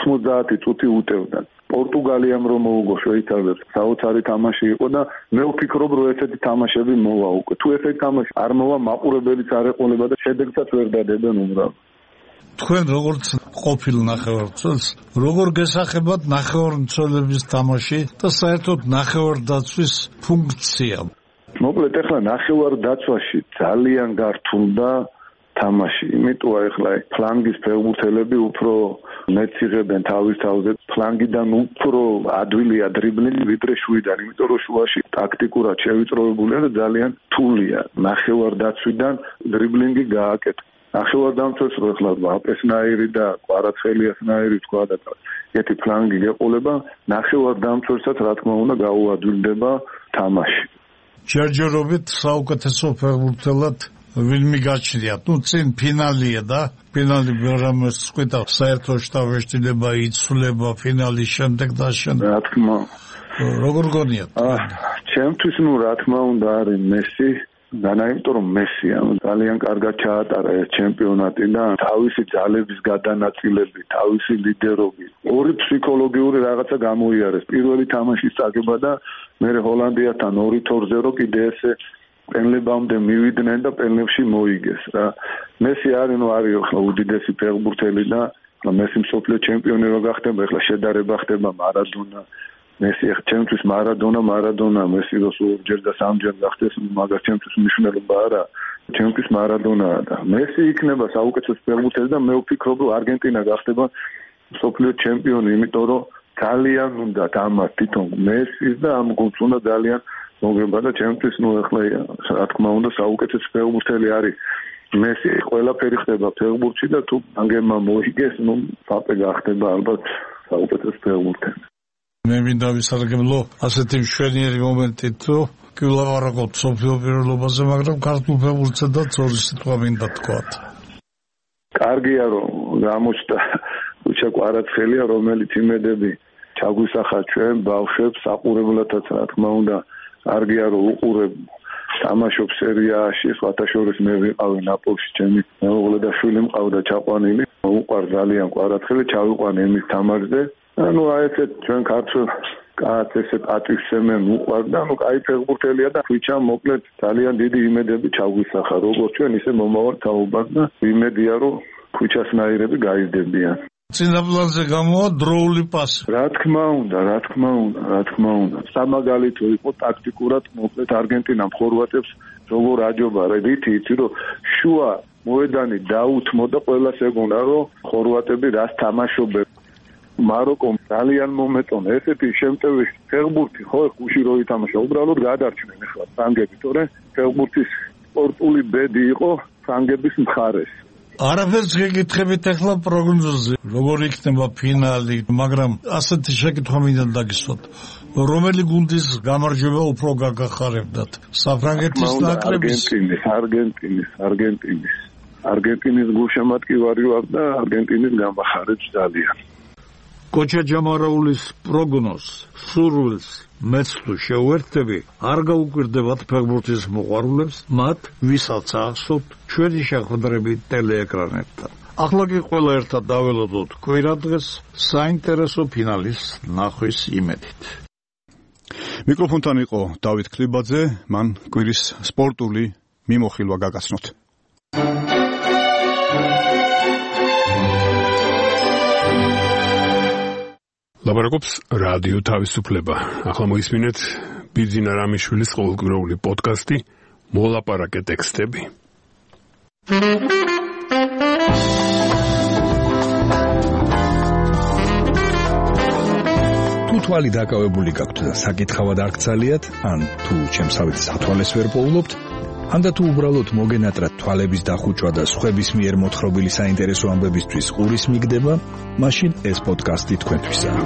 90 წუთი უტევდა. პორტუგალიამ რომ მოუგო შვეიცარიელს, საოცარი თამაში იყო და მე ვფიქრობ, რომ ესეთი თამაშები მოვა უკვე. თუ ესეთი თამაში არ მოვა, მაყურებელიც არ ეყოლება და შედეგსაც ვერ დადებენ უბრალოდ. თქვენ როგორც ყოფილ ნახევარმცველს, როგორ გესახებათ ნახევარმცველების თამაში და საერთოდ ნახევარდაცვის ფუნქცია? მოკლედ ახლა ნახევარდაცვაში ძალიან გართულდა თამაში, იმიტომ ახლა ფლანგის ფეხბურთელები უფრო მეც იღებენ თავის თავზე, ფლანგიდან უფრო ადვილია დრიბლინგი ვიდრე შუიდან, იმიტომ რომ შუაში ტაქტიკურად შევიწროებულია და ძალიან რთულია ნახევარდაცვიდან დრიბლინგი გააკეთა. ნახევარდამცველს რო ახლა აპესნაირი და კვარაცხელიასნაირი თქვა და ერთი ფლანგი გეყოლება, ნახევარდამცველსაც რა თქმა უნდა გაუადვილდება თამაში. ჯერჯერობით საუკეთესო ფეხბურთელად ვინ მიგაჩნიათ? წინ ფინალია და ფინალი რამეს ყვიდა საერთო შტაბეშტილება იცვლება ფინალის შემდეგ და შემდეგ. რა თქმა როგორ გონიათ? ჩემთვის რა თქმა უნდა არის მესი. იმიტომ რომ მესია ძალიან კარგად ჩაატარა ეს ჩემპიონატი და თავისი ძალების გადანაწილები, თავისი ლიდერობით, ორი ფსიქოლოგიური რაღაცა გამოიარეს. პირველი თამაშის წაგება და მერე ჰოლანდიასთან 2-2-ზე რო კიდე ესე პენლებამდე მივიდნენ და პენლებში მოიგეს რა. მესი არის ახლა უდიდესი ფეხბურთელი და მესი მსოფლიო ჩემპიონი რო გახდება, ახლა შედარება ხდება მარადონა. მესი ჩემთვის მარადონა მესი რო ორჯერ და სამჯერ გახდეს, მაგას ჩემთვის მნიშვნელობა არა, ჩემთვის მარადონაა და მესი იქნება საუკეთესო ფეხბურთელი და მე ვფიქრობ, რომ არგენტინა გახდება მსოფლიო ჩემპიონი, იმიტომ რომ ძალიან უნდა ამას თვითონ მესის და ამ გუნდს უნდა ძალიან მოგება და ჩემთვის ახლა რა თქმა უნდა საუკეთესო ფეხბურთელი არის მესი. ყველაფერი ხდება ფეხბურთში და თუ ანგემა მოიგეს, პაპე გახდება ალბათ საუკეთესო ფეხბურთელი. მე მინდა ვისარგებლო ასეთი მშვენიერი მომენტით, რომ გილაპარაკოთ სოფიო პირველობაზე, მაგრამ ქართულ ფეხბურთსაც ორი სიტყვა მინდა თქვათ. კარგია რომ გამოჩნდა უჩა კვარაცხელია, რომელიც იმედები ჩაგვისახა ჩვენ ბავშვებს, საყურებლათაც რა თქმა უნდა, კარგია რომ უყურებ, თამაშობ სერიაში, სხვათა შორის მე ვიყავი ნაპოლში, ჩემი მეუღლე და შვილი მყავდა ჩაყვანილი, უყვარ ძალიან კვარაცხელი, ჩავიყვანე იმის თამაშზე. ესეთ ჩვენ ქართულ კაცს ესე პატივსემენ უყვარდა, კაი ფეხბურთელია და ხვიჩა მოკლედ ძალიან დიდი იმედები ჩაგვისახა, როგორც ჩვენ ისე მომავალ თაობას და იმედია რომ ხვიჩასნაირები გაიზრდებიან. წინა პლანზე გამოვა დროული პასი. რა თქმა უნდა. სამაგალითო იყო ტაქტიკურად მოკლედ არგენტინამ ხორვატებს როგორ აჯობა, რითი იცი რომ შუა მოედანი დაუთმოდა ყველას ეგონა რომ ხორვატები რას თამაშობენ. მაროკომ ძალიან მომეწონა ესეთი შემტევი ფეხბურთი, ხო, ხუში რო ითამაშა, უბრალოდ გადარჩნენ ახლა ფრანგები, თორე ფეხბურთის სპორტული ბედი იყო ფრანგების მხარეს. არაფერს გეკითხებით ახლა პროგნოზზე, როგორ იქნება ფინალი, მაგრამ ასეთი შეკითხვა მინდა დაგისვათ. რომელი გუნდის გამარჯვება უფრო გაგახარებდათ? საფრანგეთის ნაკრების? არგენტინის გულშემატკივარი ვარ და არგენტინის გამახარებს ძალიან. კოჩა ჯამარაულის პროგნოზ სურვილს მეც თუ შეუერთდები, არ გაუკვირდებათ ფეხბურთის მოყვარულებს, მათ ვისაც ახსოვთ ჩვენი შეხვედრები ტელეეკრანებთან. ახლა კი ყველა ერთად დაველოდოთ კვირადღეს საინტერესო ფინალის ნახვის იმედით. მიკროფონთან იყო დავით ქლიბაძე, მან კვირის სპორტული მიმოხილვა გაგაცნოთ. ლაპარაკობს რადიო თავისუფლება. ახლა მოისმინეთ ბიძინა რამიშვილის ყოველკვირეული პოდკასტი მოლაპარაკე ტექსტები. თუ თვალი დაკავებული გაქვთ და საკითხავად არ გცალიათ, ან თუ ჩემსავით სათვალეს ვერ პოულობთ, ანდა თუ უბრალოდ მოგენატრათ თვალების დახუჭვა და სხვების მიერ მოთხრობილი საინტერესო ამბებისთვის ყურის მიგდება, მაშინ ეს პოდკასტი თქვენთვისაა.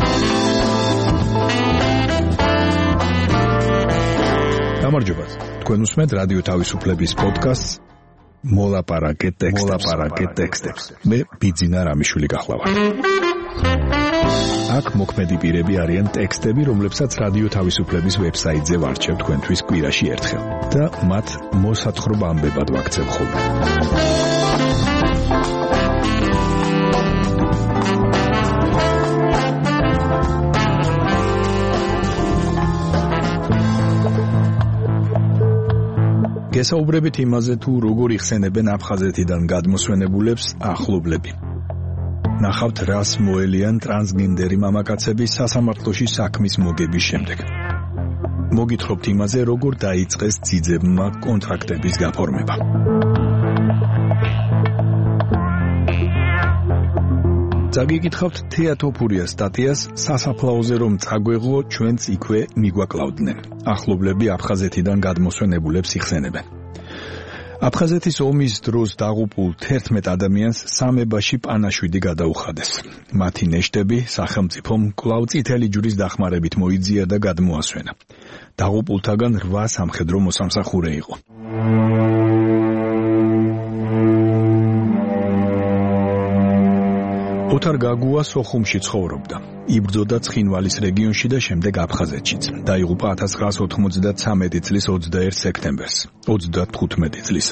გამარჯობა. თქვენ უსმენთ რადიო თავისუფლების პოდკასტს მოლაპარაკე ტექსტებს. მე ბიძინა რამიშვილი გახლავარ. აქ მოქმედი პირები არიან ტექსტები, რომლებსაც რადიო თავისუფლების ვებსაიტზე ვარჩევ თქვენთვის კვირაში ერთხელ და მათ მოსათხრობ ამბებად ვაქცევ ხოლმე. გესაუბრებით იმაზე, თუ როგორ იხსენებენ აფხაზეთიდან გადმოსვენებულებს ახლობლები. ნახავთ, რას მოელიან ტრანსგენდერი მამაკაცები სასამართლოში საქმის მოგების შემდეგ. მოგითხრობთ იმაზე, როგორ დაიწყეს ძიძებმა კონტრაქტების გაფორმება. წაგიკითხავთ თეატოფურიას სტატიას სასაფლაოზე რომ წაგვეღო, ჩვენც იქვე მიგვაკლავდნენ. ახლობლები აფხაზეთიდან გადმოსვენებულებს იხსენებენ. აფხაზეთის ომის დროს დაღუპულ 11 ადამიანს სამებაში პანაშვიდი გადაუხადეს. მათი ნეშტები სახელმწიფომ კვლავ წითელი ჯვრის დახმარებით მოიძია და გადმოასვენა. დაღუპულთაგან 8 სამხედრო მოსამსახურე იყო. ოთარ გაგუა სოხუმში ცხოვრობდა. იბრძოდა ცხინვალის რეგიონში და შემდეგ აფხაზეთშიც. დაიღუპა 1993 წლის 21 სექტემბერს, 35 წლისა.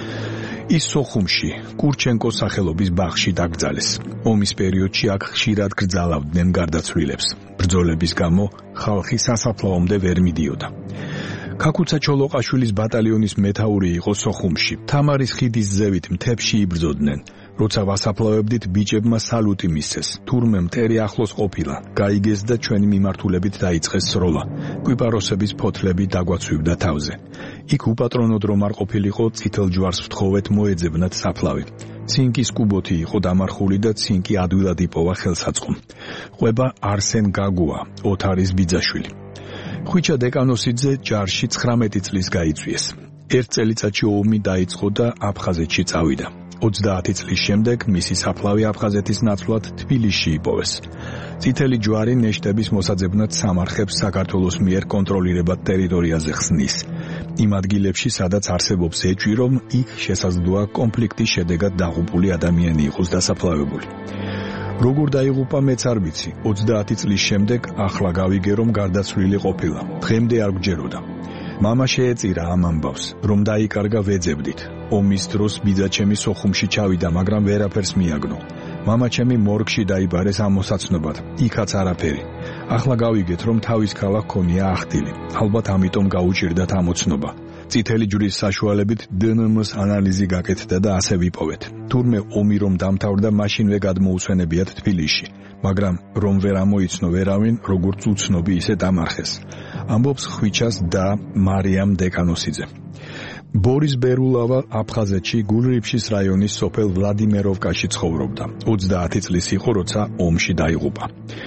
ის სოხუმში, კურჩენკოს სახელობის ბაღში დაკრძალეს. ომის პერიოდში აქ ხშირად გრძალავდნენ გარდაცვლილებს. ბრძოლების გამო ხალხი სასაფლაომდე ვერ მიდიოდა. ქაკუცა ჩოლოყაშვილის ბატალიონის მეთაური იყო სოხუმში. თამარის ხიდის ზევით მთებში იბრძოდნენ. როცა ვასაფლავებდით, ბიჭებმა სალუტი მისცეს. თურმე მტერი ახლოს ყოფილა, გაიგეს და ჩვენი მიმართულებით დაიწყეს სროლა. კვიპაროსების ფოთლები დაგვაცვივდა თავზე. იქ უპატრონოდ რომ არ ყოფილიყო, წითელ ჯვარს ვთხოვეთ მოეძებნათ საფლავი. ცინკის კუბოთი იყო დამარხული და ცინკი ადვილად იპოვა ხელსაწყომ. ყვება არსენ გაგუა, ოთარის ბიძაშვილი. ხვიჩა დეკანოსიძე ჯარში 19 წლის გაიწვიეს. 1 წელიწადში ომი დაიწყო და აფხაზეთში წავიდა. 30 წლის შემდეგ მისი საფლავი აფხაზეთის ნაცვლად თბილისში იპოვეს. წითელი ჯვარი ნეშტების მოსაძებნად სამარხებს საქართველოს მიერ კონტროლირებად ტერიტორიაზე ხსნის. იმ ადგილებში, სადაც არსებობს ეჭვი, რომ იქ შესაძლოა კონფლიქტის შედეგად დაღუპული ადამიანი იყოს დასაფლავებული. როგორ დაიღუპა მეც არ ვიცი. 30 წლის შემდეგ ახლა გავიგე, რომ გარდაცვლილი ყოფილა. დღემდე არ გჯეროდა. მამა შეეწირა ამ ამბავს, რომ დაიკარგა ვეძებდით. ომის დროს ბიძაჩემი სოხუმში ჩავიდა, მაგრამ ვერაფერს მიაგნო. მამაჩემი მორგში დაიბარეს ამოსაცნობად. იქაც არაფერი. ახლა გავიგეთ, რომ თავის ქალაქ ქონია ახტილი. ალბათ ამიტომ გაუჭირდათ ამოცნობა. წითელი ჯვრის საშუალებით დნმ-ს ანალიზი გაკეთდა და ასე ვიპოვეთ. თურმე ომი რომ დამთავრდა, მაშინვე გადმოუცვენებიათ თბილისში. მაგრამ რომ ვერ ამოიცნო ვერავინ, როგორც უცნობი ისე დამარხეს. ამბობს ხვიჩას და მარიამ დეკანოსიძე. ბორის ბერულავა აფხაზეთში გულრიფშის რაიონის სოფელ ვლადიმეროვკაში ცხოვრობდა. 30 წლის იყო, როცა ომში დაიღუპა.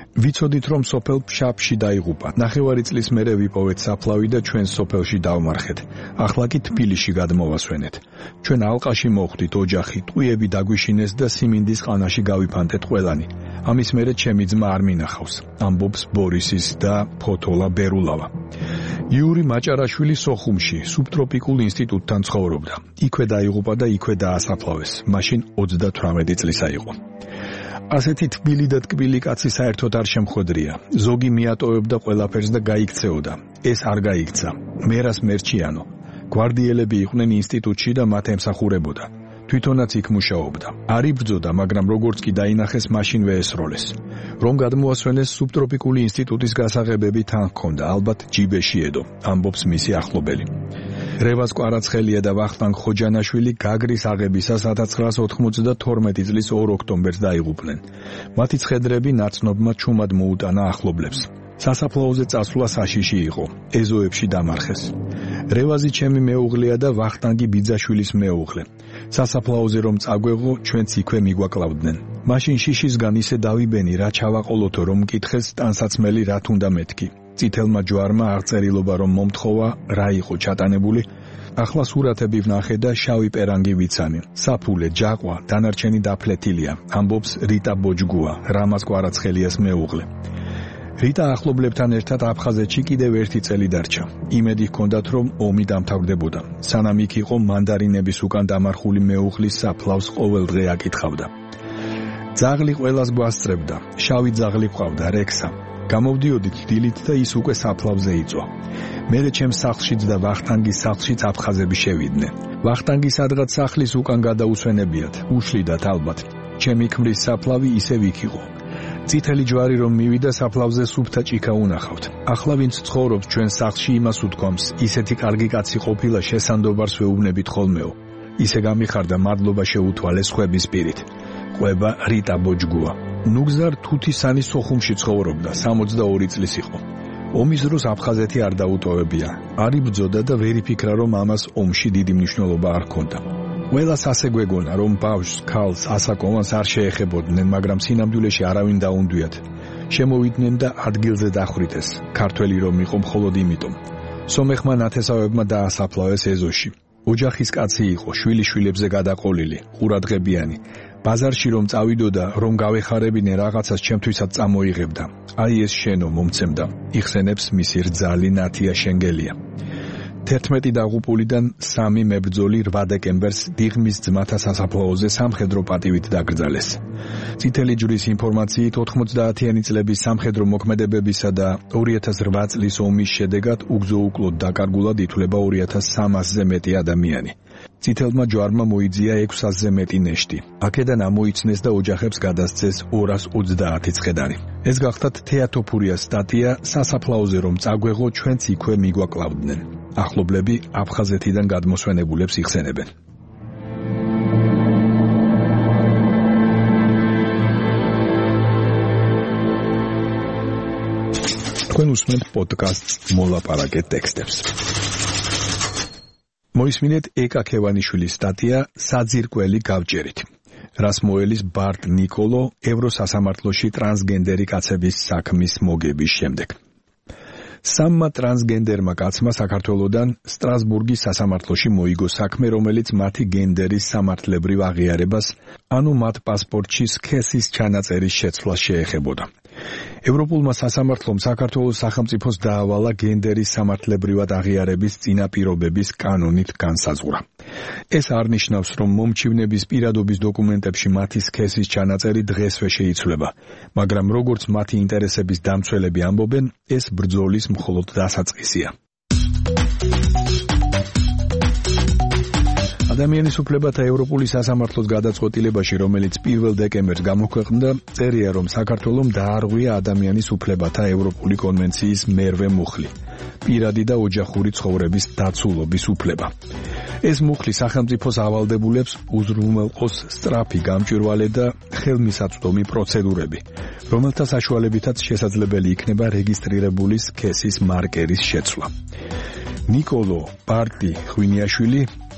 ვიცოდით რომ სოფელ ფშაპში დაიღუპა. ნახევარი წლის მერე ვიპოვეთ საფლავი და ჩვენ სოფელში დავმარხეთ. ახლა კი თბილისში გადმოვასვენეთ. ჩვენ ალყაში მოხვდით ოჯახი, ტყუიები დაგვიშინეს და სიმინდის ყანაში გავიფანტეთ ყველანი. ამის მერე ჩემი ძმა არ მინახავს. ამბობს ბორისის და ფოთოლა ბერულავა. იური მაჭარაშვილი სოხუმში სუბტროპიკულ ინსტიტუტთან ცხოვრობდა. იქვე დაიღუპა და იქვე დაასაფლავეს. მაშინ 38 წლისა იყო. ასეთი თბილი და ტკბილი კაცი საერთოდ არ შემხვედრია. ზოგი მიატოვებდა ყველაფერს და გაიქცეოდა. ეს არ გაიქცა. მერას მერჩიანო. გვარდიელები იყვნენ ინსტიტუტში და მათ ემსახურებოდა. თვითონაც იქ მუშაობდა. არ იბრძოდა, მაგრამ როგორც კი დაინახეს, მაშინვე ესროლეს. რომ გადმოასვენეს სუბტროპიკული ინსტიტუტის გასაღებები თან ჰქონდა, ალბათ ჯიბეში ედო, ამბობს მისი ახლობელი. რევაზ კვარაცხელია და ვახტანგ ხოჯანაშვილი გაგრის აღებისას 1992 წლის 2 ოქტომბერს დაიღუპნენ. მათი ცხედრები ნაცნობმა ჩუმად მოუტანა ახლობლებს. სასაფლაოზე წასვლა საშიში იყო, ეზოებში დამარხეს. რევაზი ჩემი მეუღლეა და ვახტანგი ბიძაშვილის მეუღლე. სასაფლაოზე რომ წაგვეღო, ჩვენც იქვე მიგვაკლავდნენ. მაშინ შიშისგან ისე დავიბენი, რა ჩავაყოლოთო, რომ მკითხეს ტანსაცმელი რა თუნდა მეთქი. წითელმა ჯვარმა აღწერილობა რომ მომთხოვა, რა იყო ჩატანებული. ახლა სურათები ვნახე და შავი პერანგი ვიცანი. საფულე, ჯაყვა, დანარჩენი დაფლეთილია, ამბობს რიტა ბოჯგუა, რამაზ კვარაცხელიას მეუღლე. რიტა ახლობლებთან ერთად აფხაზეთში კიდევ ერთი წელი დარჩა. იმედი ჰქონდათ, რომ ომი დამთავრდებოდა. სანამ იქ იყო, მანდარინების უკან დამარხული მეუღლის საფლავს ყოველ დღე აკითხავდა. ძაღლი ყველას გვასწრებდა. შავი ძაღლი ყავდა, რექსა. გამოვდიოდით დილით და ის უკვე საფლავზე იწვა. მერე ჩემს სახლშიც და ვახტანგის სახლშიც აფხაზები შევიდნენ. ვახტანგის სადღაც სახლის უკან გადაუსვენებიათ, უშლიდათ ალბათ. ჩემი ქმრის საფლავი ისევ იქ იყო. წითელი ჯვარი რომ მივიდა საფლავზე სუფთა ჭიქა უნახავთ. ახლა ვინც ცხოვრობს ჩვენ სახლში იმას უთქვამს, ისეთი კარგი კაცი ყოფილა შესანდობარს ვეუბნებით ხოლმეო. ისე გამიხარდა მადლობა შეუთვალეს ხვების პირით. ყვება რიტა ბოჯგუა. ნუგზარ თუთისანის სოხუმში ცხოვრობდა, 62 წლის იყო. ომის დროს აფხაზეთი არ დაუტოვებია. არ იბრძოდა და ვერ იფიქრა რომ ამას ომში დიდი მნიშვნელობა არ ჰქონდა. ყველას ასე გვეგონა რომ ბავშვს, ქალს, ასაკოვანს არ შეეხებოდნენ, მაგრამ სინამდვილეში არავინ დაუნდვიათ. შემოვიდნენ და ადგილზე დახვრიტეს. ქართველი რომ იყო მხოლოდ იმიტომ. სომეხმა ნათესავებმა დაასაფლავეს ეზოში. ოჯახის კაცი იყო, შვილიშვილებზე გადაყოლილი, ყურადღებიანი. ბაზარში რომ წავიდოდა, რომ გავეხარებინე რაღაცას ჩემთვისაც წამოიღებდა. აი ეს შენო მომცემდა. იხსენებს მისი რძალი ნათია შენგელია. 11 დაღუპულიდან 3 მებრძოლი 8 დეკემბერს დიღმის ძმათა სასაფლაოზე სამხედრო პატივით დაკრძალეს. წითელი ჯვრის ინფორმაციით 90-იანი წლების სამხედრო მოქმედებებისა და 2008 წლის ომის შედეგად უგზო-უკლოდ დაკარგულად ითვლება 2300-ზე მეტი ადამიანი. წითელმა ჯვარმა მოიძია 600-ზე მეტი ნეშტი. აქედან ამოიცნეს და ოჯახებს გადასცეს 230 ცხედარი. ეს გახდათ თეატოფურიას სტატია სასაფლაოზე რომ წაგვეღო, ჩვენც იქვე მიგვაკლავდნენ. ახლობლები აფხაზეთიდან გადმოსვენებულებს იხსენებენ. თქვენ უსმენთ პოდკასტს მოლაპარაკე ტექსტებს. მოისმინეთ ეკა ქევანიშვილის სტატია საძირკველი გავჭერით. რასმოელის ბარტ ნიკოლო ევროსასამართლოში ტრანსგენდერი კაცების საქმის მოგების შემდეგ. 3 ტრანსგენდერმა კაცმა საქართველოდან სტრასბურგის სასამართლოში მოიგო საქმე, რომელიც მათი გენდერის სამართლებრივ აღიარებას, ანუ მათ პასპორტში სქესის ჩანაწერის შეცვლას შეეხებოდა. ევროპულმა სასამართლომ საქართველოს სახელმწიფოს დაავალა გენდერის სამართლებრივად აღიარების წინაპირობების კანონით განსაზღვრა. ეს არ ნიშნავს, რომ მომჩივნების პირადობის დოკუმენტებში მათი სქესის ჩანაწერი დღესვე შეიცვლება, მაგრამ როგორც მათი ინტერესების დამცველები ამბობენ, ეს ბრძოლის მხოლოდ დასაწყისია. ადამიანის უფლებათა ევროპული სასამართლოს გადაწყვეტილებაში, რომელიც 1 დეკემბერს გამოქვეყნდა, წერია, რომ საქართველომ დაარღვია ადამიანის უფლებათა ევროპული კონვენციის მერვე მუხლი, პირადი და ოჯახური ცხოვრების დაცულობის უფლება. ეს მუხლი სახელმწიფოს ავალდებულებს უზრუნველყოს სწრაფი, გამჭვირვალე და ხელმისაწვდომი პროცედურები, რომელთა საშუალებითაც შესაძლებელი იქნება რეგისტრირებული სქესის მარკერის შეცვლა. ნიკოლო პარტი ღვინიაშვილი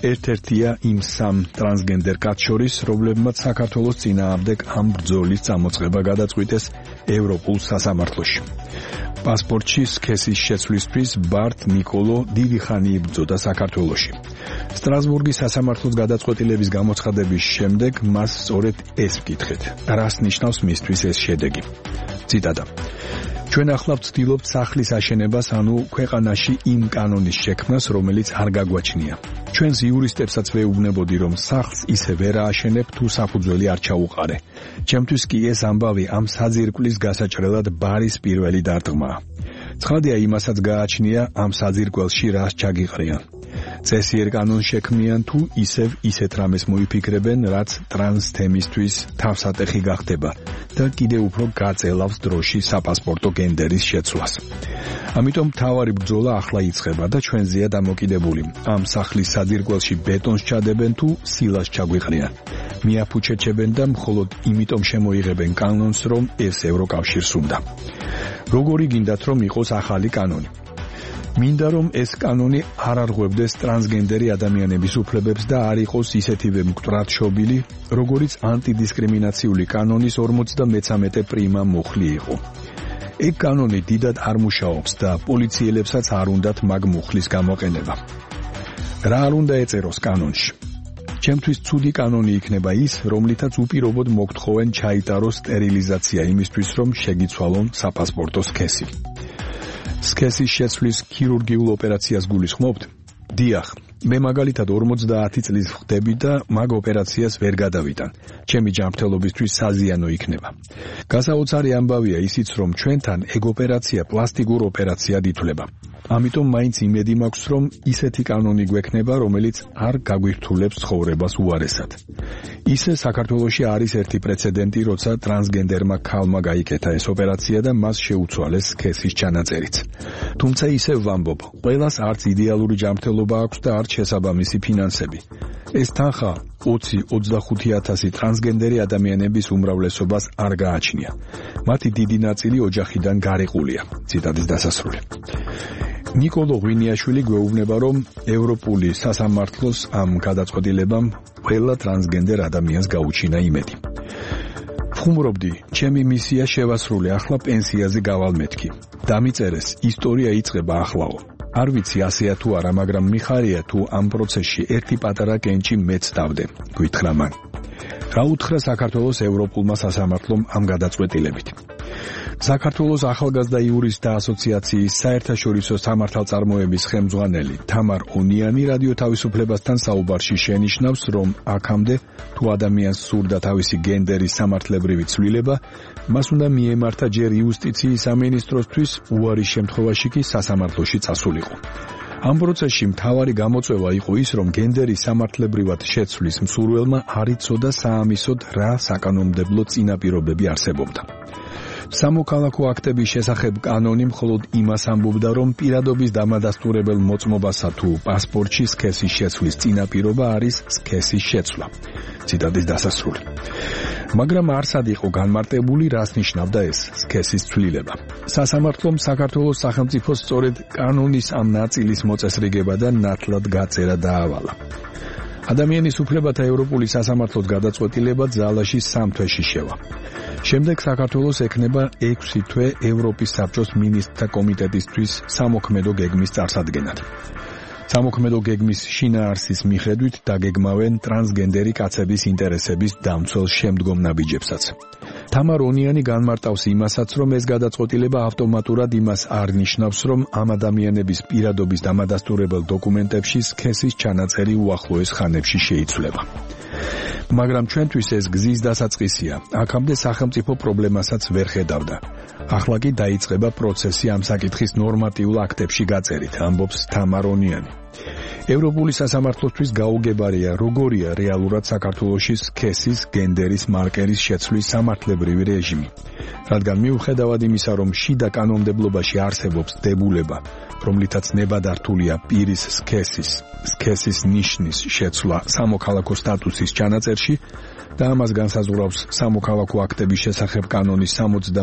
ერთ-ერთია იმ სამ ტრანსგენდერ კაცს შორის, რომლებმაც საქართველოს წინააღმდეგ ამ ბრძოლის წამოწყება გადაწყვიტეს ევროპულ სასამართლოში. პასპორტში სქესის შეცვლისთვის ბართ ნიკოლო დიდი ხანი იბრძოდა საქართველოში. სტრასბურგის სასამართლოს გადაწყვეტილების გამოცხადების შემდეგ მას სწორედ ეს ვკითხეთ. რას ნიშნავს მისთვის ეს შედეგი? ციტატა. ჩვენ ახლა ვცდილობთ სახლის აშენებას, ანუ ქვეყანაში იმ კანონის შექმნას, რომელიც არ გაგვაჩნია. ჩვენს იურისტებსაც ვეუბნებოდი, რომ სახლს ისე ვერ ააშენებ, თუ საფუძველი არ ჩაუყარე. ჩემთვის კი ეს ამბავი ამ საძირკვლის გასაჭრელად ბარის პირველი დარტყმაა. ცხადია იმასაც გააჩნია ამ საძირკველში რას ჩაგიყრიან. წესიერ კანონს შექმნიან თუ ისევ ისეთ რამეს მოიფიქრებენ, რაც ტრანს თემისთვის თავსატეხი გახდება და კიდევ უფრო გაწელავს დროში საპასპორტო გენდერის შეცვლას. ამიტომ მთავარი ბრძოლა ახლა იწყება და ჩვენზეა დამოკიდებული. ამ სახლის საძირკველში ბეტონს ჩადებენ თუ სილას ჩაგვიყრიან. მიაფუჩეჩებენ და მხოლოდ იმიტომ შემოიღებენ კანონს, რომ ეს ევროკავშირს უნდა. როგორი გინდათ რომ იყოს ახალი კანონი? მინდა რომ ეს კანონი არ არღვევდეს ტრანსგენდერი ადამიანების უფლებებს და არ იყოს ისეთივე მკვდრადშობილი, როგორიც ანტიდისკრიმინაციული კანონის 53 პრიმა მუხლი იყო. ეგ კანონი დიდად არ მუშაობს და პოლიციელებსაც არ უნდათ მაგ მუხლის გამოყენება. რა არ უნდა ეწეროს კანონში? ჩემთვის ცუდი კანონი იქნება ის, რომლითაც უპირობოდ მოგთხოვენ ჩაიტაროს სტერილიზაცია იმისთვის, რომ შეგიცვალონ საპასპორტო სქესი. სქესის შეცვლის ქირურგიულ ოპერაციას გულისხმობთ? დიახ, მე მაგალითად 50 წლის ვხდები და მაგ ოპერაციას ვერ გადავიტან. ჩემი ჯანმრთელობისთვის საზიანო იქნება. გასაოცარი ამბავია ისიც, რომ ჩვენთან ეგ ოპერაცია პლასტიკურ ოპერაციად ითვლება. ამიტომ მაინც იმედი მაქვს, რომ ისეთი კანონი გვექნება, რომელიც არ გაგვირთულებს ცხოვრებას უარესად. ისე საქართველოში არის ერთი პრეცედენტი, როცა ტრანსგენდერმა ქალმა გაიკეთა ეს ოპერაცია და მას შეუცვალეს სქესის ჩანაწერიც. თუმცა ისევ ვამბობ, ყველას არც იდეალური ჯანმრთელობა აქვს და არც შესაბამისი ფინანსები. ეს თანხა 20-25,000 ტრანსგენდერი ადამიანების უმრავლესობას არ გააჩნია. მათი დიდი ნაწილი ოჯახიდან გარიყულია. ციტატის დასასრული. ნიკოლო ღვინიაშვილი გვეუბნება, რომ ევროპული სასამართლოს ამ გადაწყვეტილებამ ყველა ტრანსგენდერ ადამიანს გაუჩინა იმედი. ვხუმრობდი, ჩემი მისია შევასრულე, ახლა პენსიაზე გავალ მეთქი. დამიწერეს, ისტორია იწყება ახლაო. არ ვიცი ასეა თუ არა, მაგრამ მიხარია თუ ამ პროცესში ერთი პატარა კენჭი მეც დავდე, გვითხრა მან. რა უთხრა საქართველოს ევროპულმა სასამართლომ ამ გადაწყვეტილებით? საქართველოს ახალგაზრდა იურისტთა ასოციაციის საერთაშორისო სამართალწარმოების ხელმძღვანელი თამარ ონიანი რადიო თავისუფლებასთან საუბარში შენიშნავს, რომ აქამდე თუ ადამიანს სურდა თავისი გენდერის სამართლებრივი ცვლილება, მას უნდა მიემართა ჯერ იუსტიციის სამინისტროსთვის, უარის შემთხვევაში კი სასამართლოში წასულიყო. ამ პროცესში მთავარი გამოწვევა იყო ის, რომ გენდერის სამართლებრივად შეცვლის მსურველმა არ იცოდა საამისოდ რა საკანონმდებლო წინაპირობები არსებობდა. სამოქალაქო აქტების შესახებ კანონი მხოლოდ იმას ამბობდა, რომ პირადობის დამადასტურებელ მოწმობასა თუ პასპორტში სქესის შეცვლის წინაპირობა არის სქესის შეცვლა. ციტატის დასასრული. მაგრამ არსად იყო განმარტებული, რას ნიშნავდა ეს სქესის ცვლილება. სასამართლომ საქართველოს სახელმწიფოს სწორედ კანონის ამ ნაწილის მოწესრიგება და ნათლად გაწერა დაავალა. ადამიანის უფლებათა ევროპული სასამართლოს გადაწყვეტილება ძალაში 3 თვეში შევა. შემდეგ საქართველოს ექნება 6 თვე ევროპის საბჭოს მინისტრთა კომიტეტისთვის სამოქმედო გეგმის წარსადგენად. სამოქმედო გეგმის შინაარსის მიხედვით დაგეგმავენ ტრანსგენდერი კაცების ინტერესების დამცველ შემდგომ ნაბიჯებსაც. თამარ ონიანი განმარტავს იმასაც, რომ ეს გადაწყვეტილება ავტომატურად იმას არ ნიშნავს, რომ ამ ადამიანების პირადობის დამადასტურებელ დოკუმენტებში სქესის ჩანაწერი უახლოეს ხანებში შეიცვლება. მაგრამ ჩვენთვის ეს გზის დასაწყისია. აქამდე სახელმწიფო პრობლემასაც ვერ ხედავდა. ახლა კი დაიწყება პროცესი ამ საკითხის ნორმატიულ აქტებში გაწერით, ამბობს თამარ ონიანი. ევროპული სასამართლოსთვის გაუგებარია, როგორია რეალურად საქართველოში სქესის გენდერის მარკერის შეცვლის სამართლებრივი რეჟიმი. რადგან მიუხედავად იმისა, რომ შიდა კანონმდებლობაში არსებობს დებულება, რომლითაც ნებადართულია პირის სქესის ნიშნის შეცვლა სამოქალაქო სტატუსის ჩანაწერში და ამას განსაზღვრავს სამოქალაქო აქტების შესახებ კანონის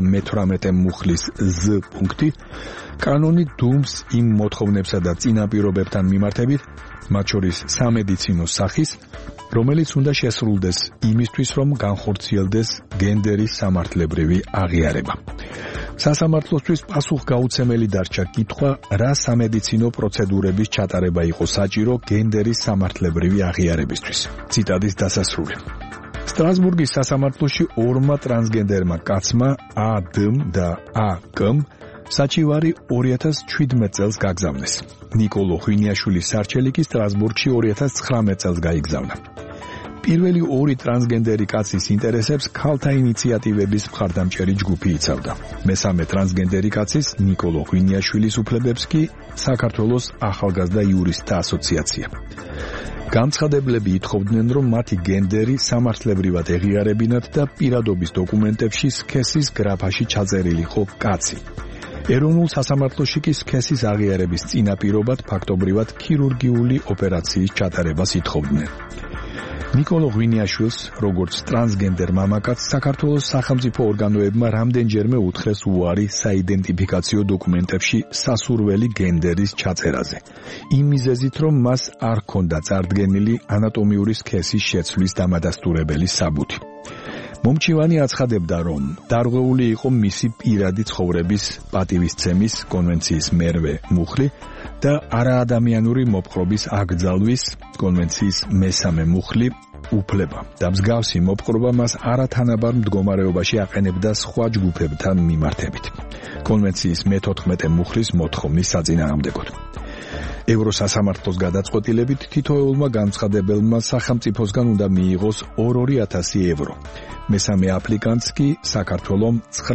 78 მუხლის Z პუნქტი. კანონი დუმს იმ მოთხოვნებსა და წინაპირობებთან მიმართებით, მათ შორის სამედიცინო სახის, რომელიც უნდა შესრულდეს იმისთვის, რომ განხორციელდეს გენდერის სამართლებრივი აღიარება. სასამართლოსთვის პასუხგაუცემელი დარჩა კითხვა, რა სამედიცინო პროცედურების ჩატარება იყო საჭირო გენდერის სამართლებრივი აღიარებისთვის. ციტატის დასასრული. სტრასბურგის სასამართლოში ორმა ტრანსგენდერმა კაცმა A.D.M. და A.K.M. საჩივარი 2017 წელს გაგზავნეს. ნიკოლო ღვინიაშვილის სარჩელი კი სტრასბურგში 2019 წელს გაიგზავნა. პირველი ორი ტრანსგენდერი კაცის ინტერესებს ქალთა ინიციატივების მხარდამჭერი ჯგუფი იცავდა. მესამე ტრანსგენდერი კაცის ნიკოლო ღვინიაშვილის უფლებებს კი საქართველოს ახალგაზრდა იურისტთა ასოციაცია. გამცხადებლები ითხოვდნენ, რომ მათი გენდერი სამართლებრივად ეღიარებინათ და პირადობის დოკუმენტებში სქესის გრაფაში ჩაწერილიყო კაცი. ეროვნულ სასამართლოში კი სქესის აღიარების წინაპირობად ფაქტობრივად ქირურგიული ოპერაციის ჩატარებას ითხოვდნენ. ნიკოლო ღვინიაშვილს, როგორც ტრანსგენდერ მამაკაცს, საქართველოს სახელმწიფო ორგანოებმა რამდენჯერმე უთხრეს უარი საიდენტიფიკაციო დოკუმენტებში სასურველი გენდერის ჩაწერაზე. იმ მიზეზით, რომ მას არ ჰქონდა წარდგენილი ანატომიური სქესის შეცვლის დამადასტურებელი საბუთი. მომჩივანი აცხადებდა, რომ დარღვეული იყო მისი პირადი ცხოვრების პატივისცემის კონვენციის მერვე მუხლი და არაადამიანური მოპყრობის აკრძალვის კონვენციის მესამე მუხლი უფლება და მსგავსი მოპყრობა მას არათანაბარ მდგომარეობაში აყენებდა სხვა ჯგუფებთან მიმართებით. კონვენციის მე-14 მუხლის მოთხოვნის საწინააღმდეგოდ. ევროსასამართლოს გადაწყვეტილებით თითოეულმა განცხადებელმა სახელმწიფოსგან უნდა მიიღოს 2,000 евро. მესამე აპლიკანტს კი საქართველომ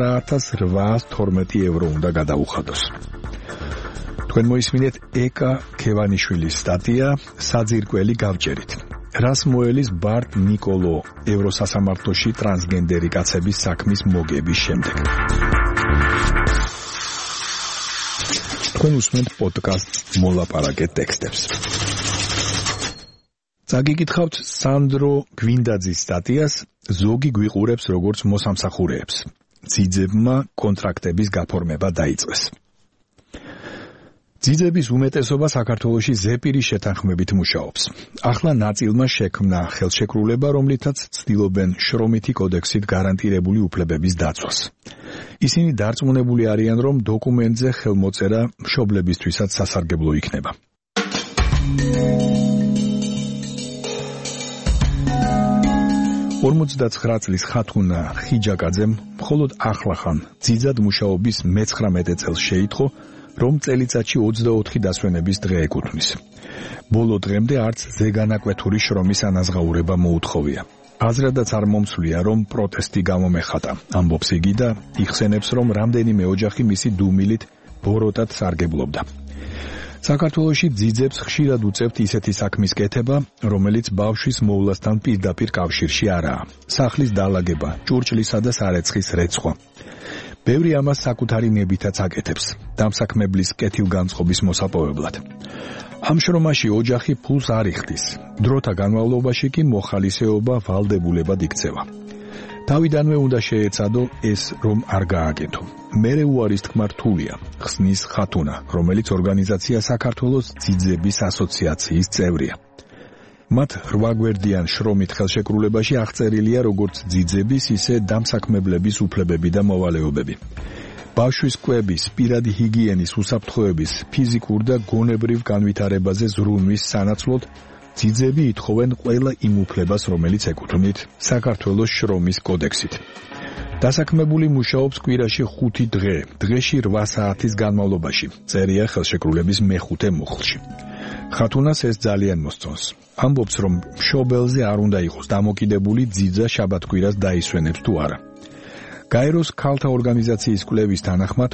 9,812 евро უნდა გადაუხადოს. თქვენ მოისმინეთ ეკა ქევანიშვილის სტატია საძირკველი გავჭერით. რას მოელის ბარტ ნიკოლო ევროსასამართლოში ტრანსგენდერი კაცების საქმის მოგების შემდეგ. თქვენ უსმენთ პოდკასტს მოლაპარაკე ტექსტებს. წაგიკითხავთ სანდრო გვინდაძის სტატიას ზოგი გვიყურებს როგორც მოსამსახურეებს. ძიძებმა კონტრაქტების გაფორმება დაიწყეს. ძიძების უმეტესობა საქართველოში ზეპირის შეთანხმებით მუშაობს. ახლა ნაწილმა შექმნა ხელშეკრულება, რომლითაც ცდილობენ შრომითი კოდექსით გარანტირებული უფლებების დაცვას. ისინი დარწმუნებული არიან, რომ დოკუმენტზე ხელმოწერა მშობლებისთვისაც სასარგებლო იქნება. 59 წლის ხათუნა ხიჯაკაძემ მხოლოდ ახლახან ძიძად მუშაობის მე-19 წელს შეიტყო, რომ წელიწადში 24 დასვენების დღე ეკუთვნის. ბოლო დღემდე არც ზეგანაკვეთური შრომის ანაზღაურება მოუთხოვია. აზრადაც არ მომსვლია, რომ პროტესტი გამომეხატა, ამბობს იგი და იხსენებს, რომ რამდენიმე ოჯახი მისი დუმილით ბოროტად სარგებლობდა. საქართველოში ძიძებს ხშირად უწევთ ისეთი საქმის კეთება, რომელიც ბავშვის მოვლასთან პირდაპირ კავშირში არაა. სახლის დალაგება, ჭურჭლისა და სარეცხის რეცხვა. ბევრი ამას საკუთარი ნებითაც აკეთებს, დამსაქმებლის კეთილგანწყობის მოსაპოვებლად. ამ შრომაში ოჯახი ფულს არ იხდის, დროთა განმავლობაში კი მოხალისეობა ვალდებულებად იქცევა. თავიდანვე უნდა შეეცადო ეს, რომ არ გააკეთო. მერე უარის თქმა რთულია, ხსნის ხათუნა, რომელიც ორგანიზაცია საქართველოს ძიძების ასოციაციის წევრია. მათ 8 გვერდიან შრომით ხელშეკრულებაში აღწერილია როგორც ძიძების, ისე დამსაქმებლების უფლებები და მოვალეობები. ბავშვის კვების, პირადი ჰიგიენის უსაფრთხოების, ფიზიკურ და გონებრივ განვითარებაზე ზრუნვის სანაცვლოდ ძიძები ითხოვენ ყველა იმ უფლებას, რომელიც ეკუთვნით საქართველოს შრომის კოდექსით. დასაქმებული მუშაობს კვირაში 5 დღე, დღეში 8 საათის განმავლობაში, წერია ხელშეკრულების მე-5 მუხლში. ხათუნას ეს ძალიან მოსწონს. ამბობს, რომ მშობელზე არ უნდა იყოს დამოკიდებული ძიძა შაბათ-კვირას დაისვენებს თუ არა. გაეროს ქალთა ორგანიზაციის კვლევის თანახმად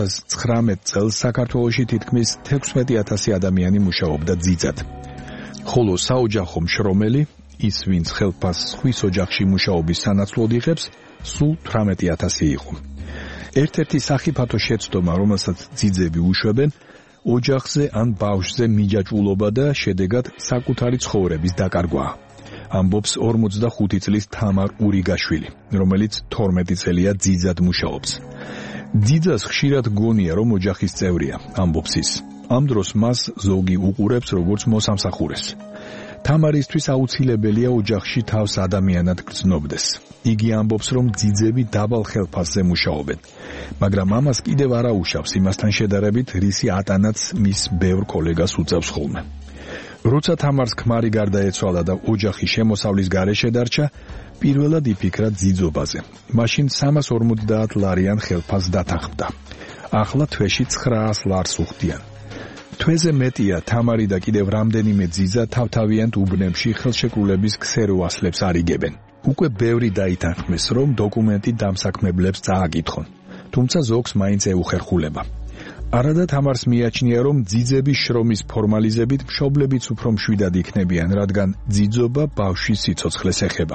2019 წელს საქართველოში თითქმის 16,000 ადამიანი მუშაობდა ძიძად. ხოლო საოჯახო მშრომელი, ის ვინც ხელფასს ხვის ოჯახში მუშაობის სანაცვლოდ იღებს, სულ 18,000 იყო. ერთ-ერთი სახიფათო შეცდომა, რომელსაც ძიძები უშვებენ, ოჯახზე ან ბავშვზე მიჯაჭვულობა და შედეგად საკუთარი ცხოვრების დაკარგვაა. ამბობს 45 წლის თამარ ურიგაშვილი, რომელიც 12 წელია ძიძად მუშაობს. ძიძას ხშირად გონია, რომ ოჯახის წევრია, ამბობს ის. ამ დროს მას ზოგი უყურებს როგორც მოსამსახურეს. თამარისთვის აუცილებელია ოჯახში თავს ადამიანად გრძნობდეს. იგი ამბობს, რომ ძიძები დაბალ ხელფასზე მუშაობენ, მაგრამ ამას კიდევ არ აუშავს იმასთან შედარებით, რისი ატანაც მის ბევრ კოლეგას უწევს ხოლმე. როცა თამარს ქმარი გარდაეცვალა და ოჯახი შემოსავლის გარეშე დარჩა, პირველად იფიქრა ძიძობაზე. მაშინ 350 ლარიან ხელფასს დათანხმდა. ახლა თვეში 900 ლარს უხდიან. თვეზე მეტია თამარი და კიდევ რამდენიმე ძიძა თავთავიანთ უბნებში ხელშეკრულების ქსეროასლებს არიგებენ. უკვე ბევრი დაითანხმეს, რომ დოკუმენტი დამსაქმებლებს წააკითხონ, თუმცა ზოგს მაინც ეუხერხულება. არადა თამარს მიაჩნია, რომ ძიძების შრომის ფორმალიზებით მშობლებიც უფრო მშვიდად იქნებიან, რადგან ძიძობა ბავშვის სიცოცხლეს ეხება.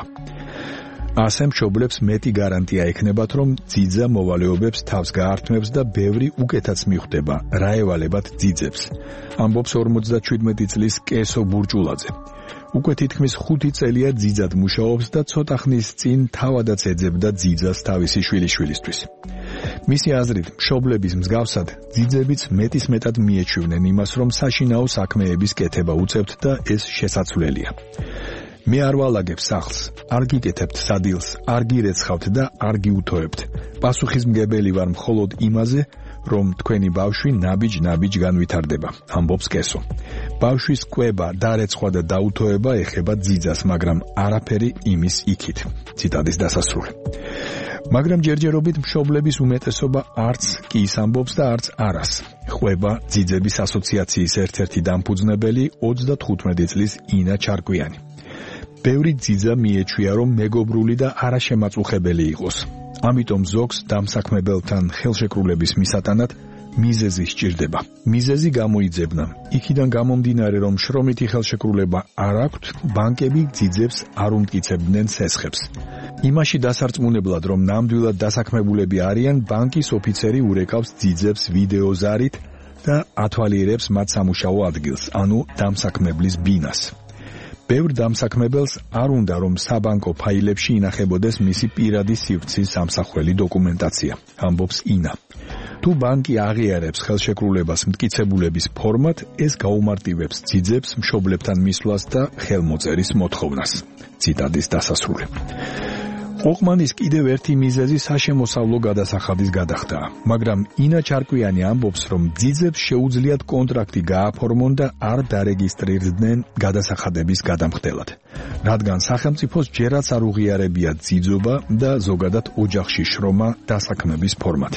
ასე მშობლებს მეტი გარანტია ექნებათ, რომ ძიძა მოვალეობებს თავს გაართმევს და ბევრი უკეთაც მიხვდება, რა ევალებათ ძიძებს, ამბობს 57 წლის კესო ბურჭულაძე. უკვე თითქმის 5 წელია ძიძად მუშაობს და ცოტა ხნის წინ თავადაც ეძებდა ძიძას თავისი შვილიშვილისთვის. მისი აზრით, მშობლების მსგავსად, ძიძებიც მეტისმეტად მიეჩვევნენ იმას, რომ საშინაო საქმეების კეთება უწევთ და ეს შესაძლებელია. მე არ ვალაგებ სახლს, არ გიკეთებთ სადილს, არ გირეცხავთ და არ გიუთოებთ. პასუხისმგებელი ვარ მხოლოდ იმაზე, რომ თქვენი ბავშვი ნაბიჯ განვითარდება, ამბობს კესო. ბავშვის კვება, დარეცხვა და დაუთოება ეხება ძიძას, მაგრამ არაფერი იმის იქით. ციტატის დასასრული. მაგრამ ჯერჯერობით მშობლების უმეტესობა არც კი ის ამბობს და არც არას. ყვება ძიძების ასოციაციის ერთ-ერთი დამფუძნებელი 35 წლის ინა ჩარკვიანი. ბევრი ძიძა მიეჩვია, რომ მეგობრული და არაშემაწუხებელი იყოს. ამიტომ ზოგს დამსაქმებელთან ხელშეკრულების მისატანად მიზეზი სჭირდება. მიზეზი გამოიძებნა. იქიდან გამომდინარე, რომ შრომითი ხელშეკრულება არ აქვთ, ბანკები ძიძებს არ უმტკიცებდნენ სესხებს. იმაში დასარწმუნებლად, რომ ნამდვილად დასაქმებულები არიან, ბანკის ოფიცერი ურეკავს ძიძებს ვიდეოზარით და ათვალიერებს მათ სამუშაო ადგილს, ანუ დამსაქმებლის ბინას. ბევრ დამსაქმებელს არ უნდა, რომ საბანკო ფაილებში ინახებოდეს მისი პირადი სივრცის სამსახველი დოკუმენტაცია, ამბობს ინა. თუ ბანკი აღიარებს ხელშეკრულებას მტკიცებულების ფორმად, ეს გაუმარტივებს ძიძებს მშობლებთან მისვლას და ხელმოწერის მოთხოვნას. ციტატის დასასრული. ყოყმანის კიდევ ერთი მიზეზი საშემოსავლო გადასახადის გადახდაა, მაგრამ ინა ჩარკვიანი ამბობს, რომ ძიძებს შეუძლიათ კონტრაქტი გააფორმონ და არ დარეგისტრირდნენ გადასახადების გადამხდელად, რადგან სახელმწიფოს ჯერაც არ უღიარებია ძიძობა და ზოგადად ოჯახში შრომა დასაქმების ფორმად.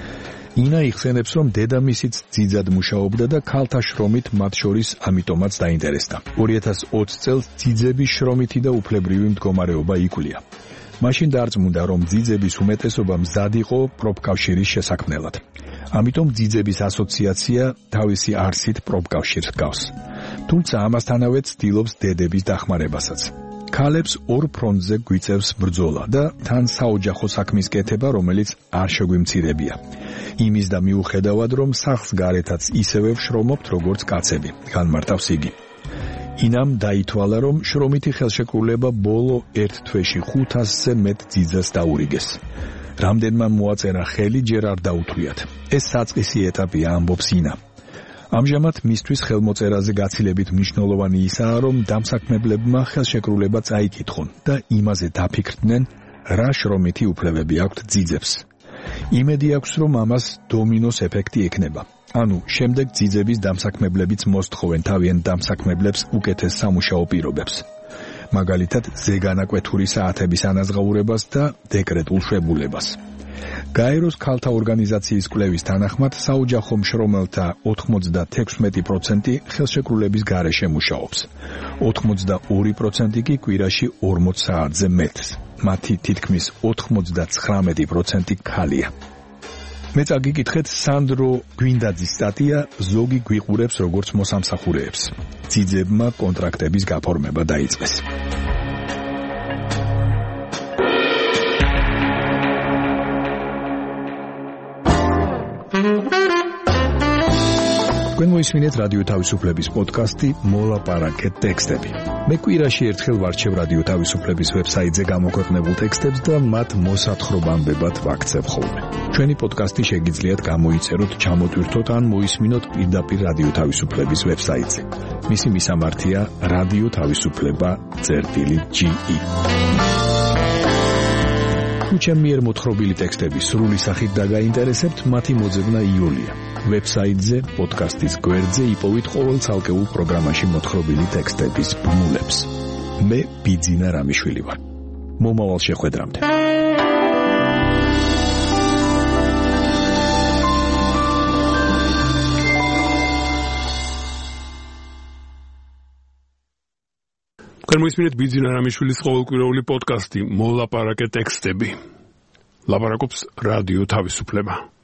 ინა იხსენებს, რომ დედამისიც ძიძად მუშაობდა და ქალთა შრომით მათ შორის ამიტომაც დაინტერესდა. 2020 წელს ძიძების შრომითი და უფლებრივი მდგომარეობა იკვლია. მაშინ დარწმუნდა, რომ ძიძების უმეტესობა მზად იყო პროფკავშირის შესაქმნელად. ამიტომ ძიძების ასოციაცია თავისი არსით პროფკავშირს ჰგავს. თუმცა ამასთანავე ცდილობს დედების დახმარებასაც. ქალებს ორ ფრონტზე გვიწევს ბრძოლა და თან საოჯახო საქმის კეთება, რომელიც არ შეგვიმცირებია. იმის და მიუხედავად, რომ სახლს გარეთაც ისევე ვშრომობთ, როგორც კაცები, განმარტავს იგი. ინამ დაითვალა, რომ შრომითი ხელშეკრულება ბოლო ერთ თვეში 500-ზე მეტ ძიძას დაურიგეს. რამდენმა მოაწერა ხელი, ჯერ არ დაუთვლიათ. ეს საწყისი ეტაპია, ამბობს ინა. ამჟამად მისთვის ხელმოწერაზე გაცილებით მნიშვნელოვანი ისაა, რომ დამსაქმებლებმა ხელშეკრულება წაიკითხონ და იმაზე დაფიქრდნენ, რა შრომითი უფლებები აქვთ ძიძებს. იმედი აქვს, რომ ამას დომინოს ეფექტი ექნება. ანუ შემდეგ ძიძების დამსაქმებლებიც მოსთხოვენ თავიანთ დამსაქმებლებს უკეთეს სამუშაო პირობებს. მაგალითად, ზეგანაკვეთური საათების ანაზღაურებას და დეკრეტულ შვებულებას. გაეროს ქალთა ორგანიზაციის კვლევის თანახმად, საოჯახო მშრომელთა 96% ხელშეკრულების გარეშე მუშაობს. 82% კი კვირაში 40 საათზე მეტს. მათი თითქმის 99% ქალია. მე წაგიკითხეთ სანდრო გვინდაძის სტატია ზოგი გვიყურებს როგორც მოსამსახურეებს. ძიძებმა კონტრაქტების გაფორმება დაიწყეს. თქვენ მოისმინეთ რადიო თავისუფლების პოდკასტი მოლაპარაკე ტექსტები. მე კვირაში ერთხელ ვარჩევ რადიო თავისუფლების ვებსაიტზე გამოქვეყნებულ ტექსტებს და მათ მოსათხრობამდებად ვაქცევ ხოლმე. ჩვენი პოდკასტი შეგიძლიათ გამოიწეროთ, ჩამოტვირთოთ ან მოისმინოთ პირდაპირ რადიო თავისუფლების ვებსაიტზე. მისი მისამართია რადიო თავისუფლება.ge. თუ ჩემი მიერ მოთხრობილი ტექსტები სრული სახით დაგაინტერესებთ, მათი მოძებნა იოლია. ვებსაიტზე, პოდკასტის გვერდზე იპოვით ყოველ ცალკეულ პროგრამაში მოთხრობილი ტექსტების ბმულებს. მე ბიძინა რამიშვილი ვარ. მომავალ შეხვედრამდე. თქვენ მოისმინეთ ბიძინა რამიშვილის ყოველკვირეული პოდკასტი მოლაპარაკე ტექსტები. ლაპარაკობს რადიო თავისუფლება.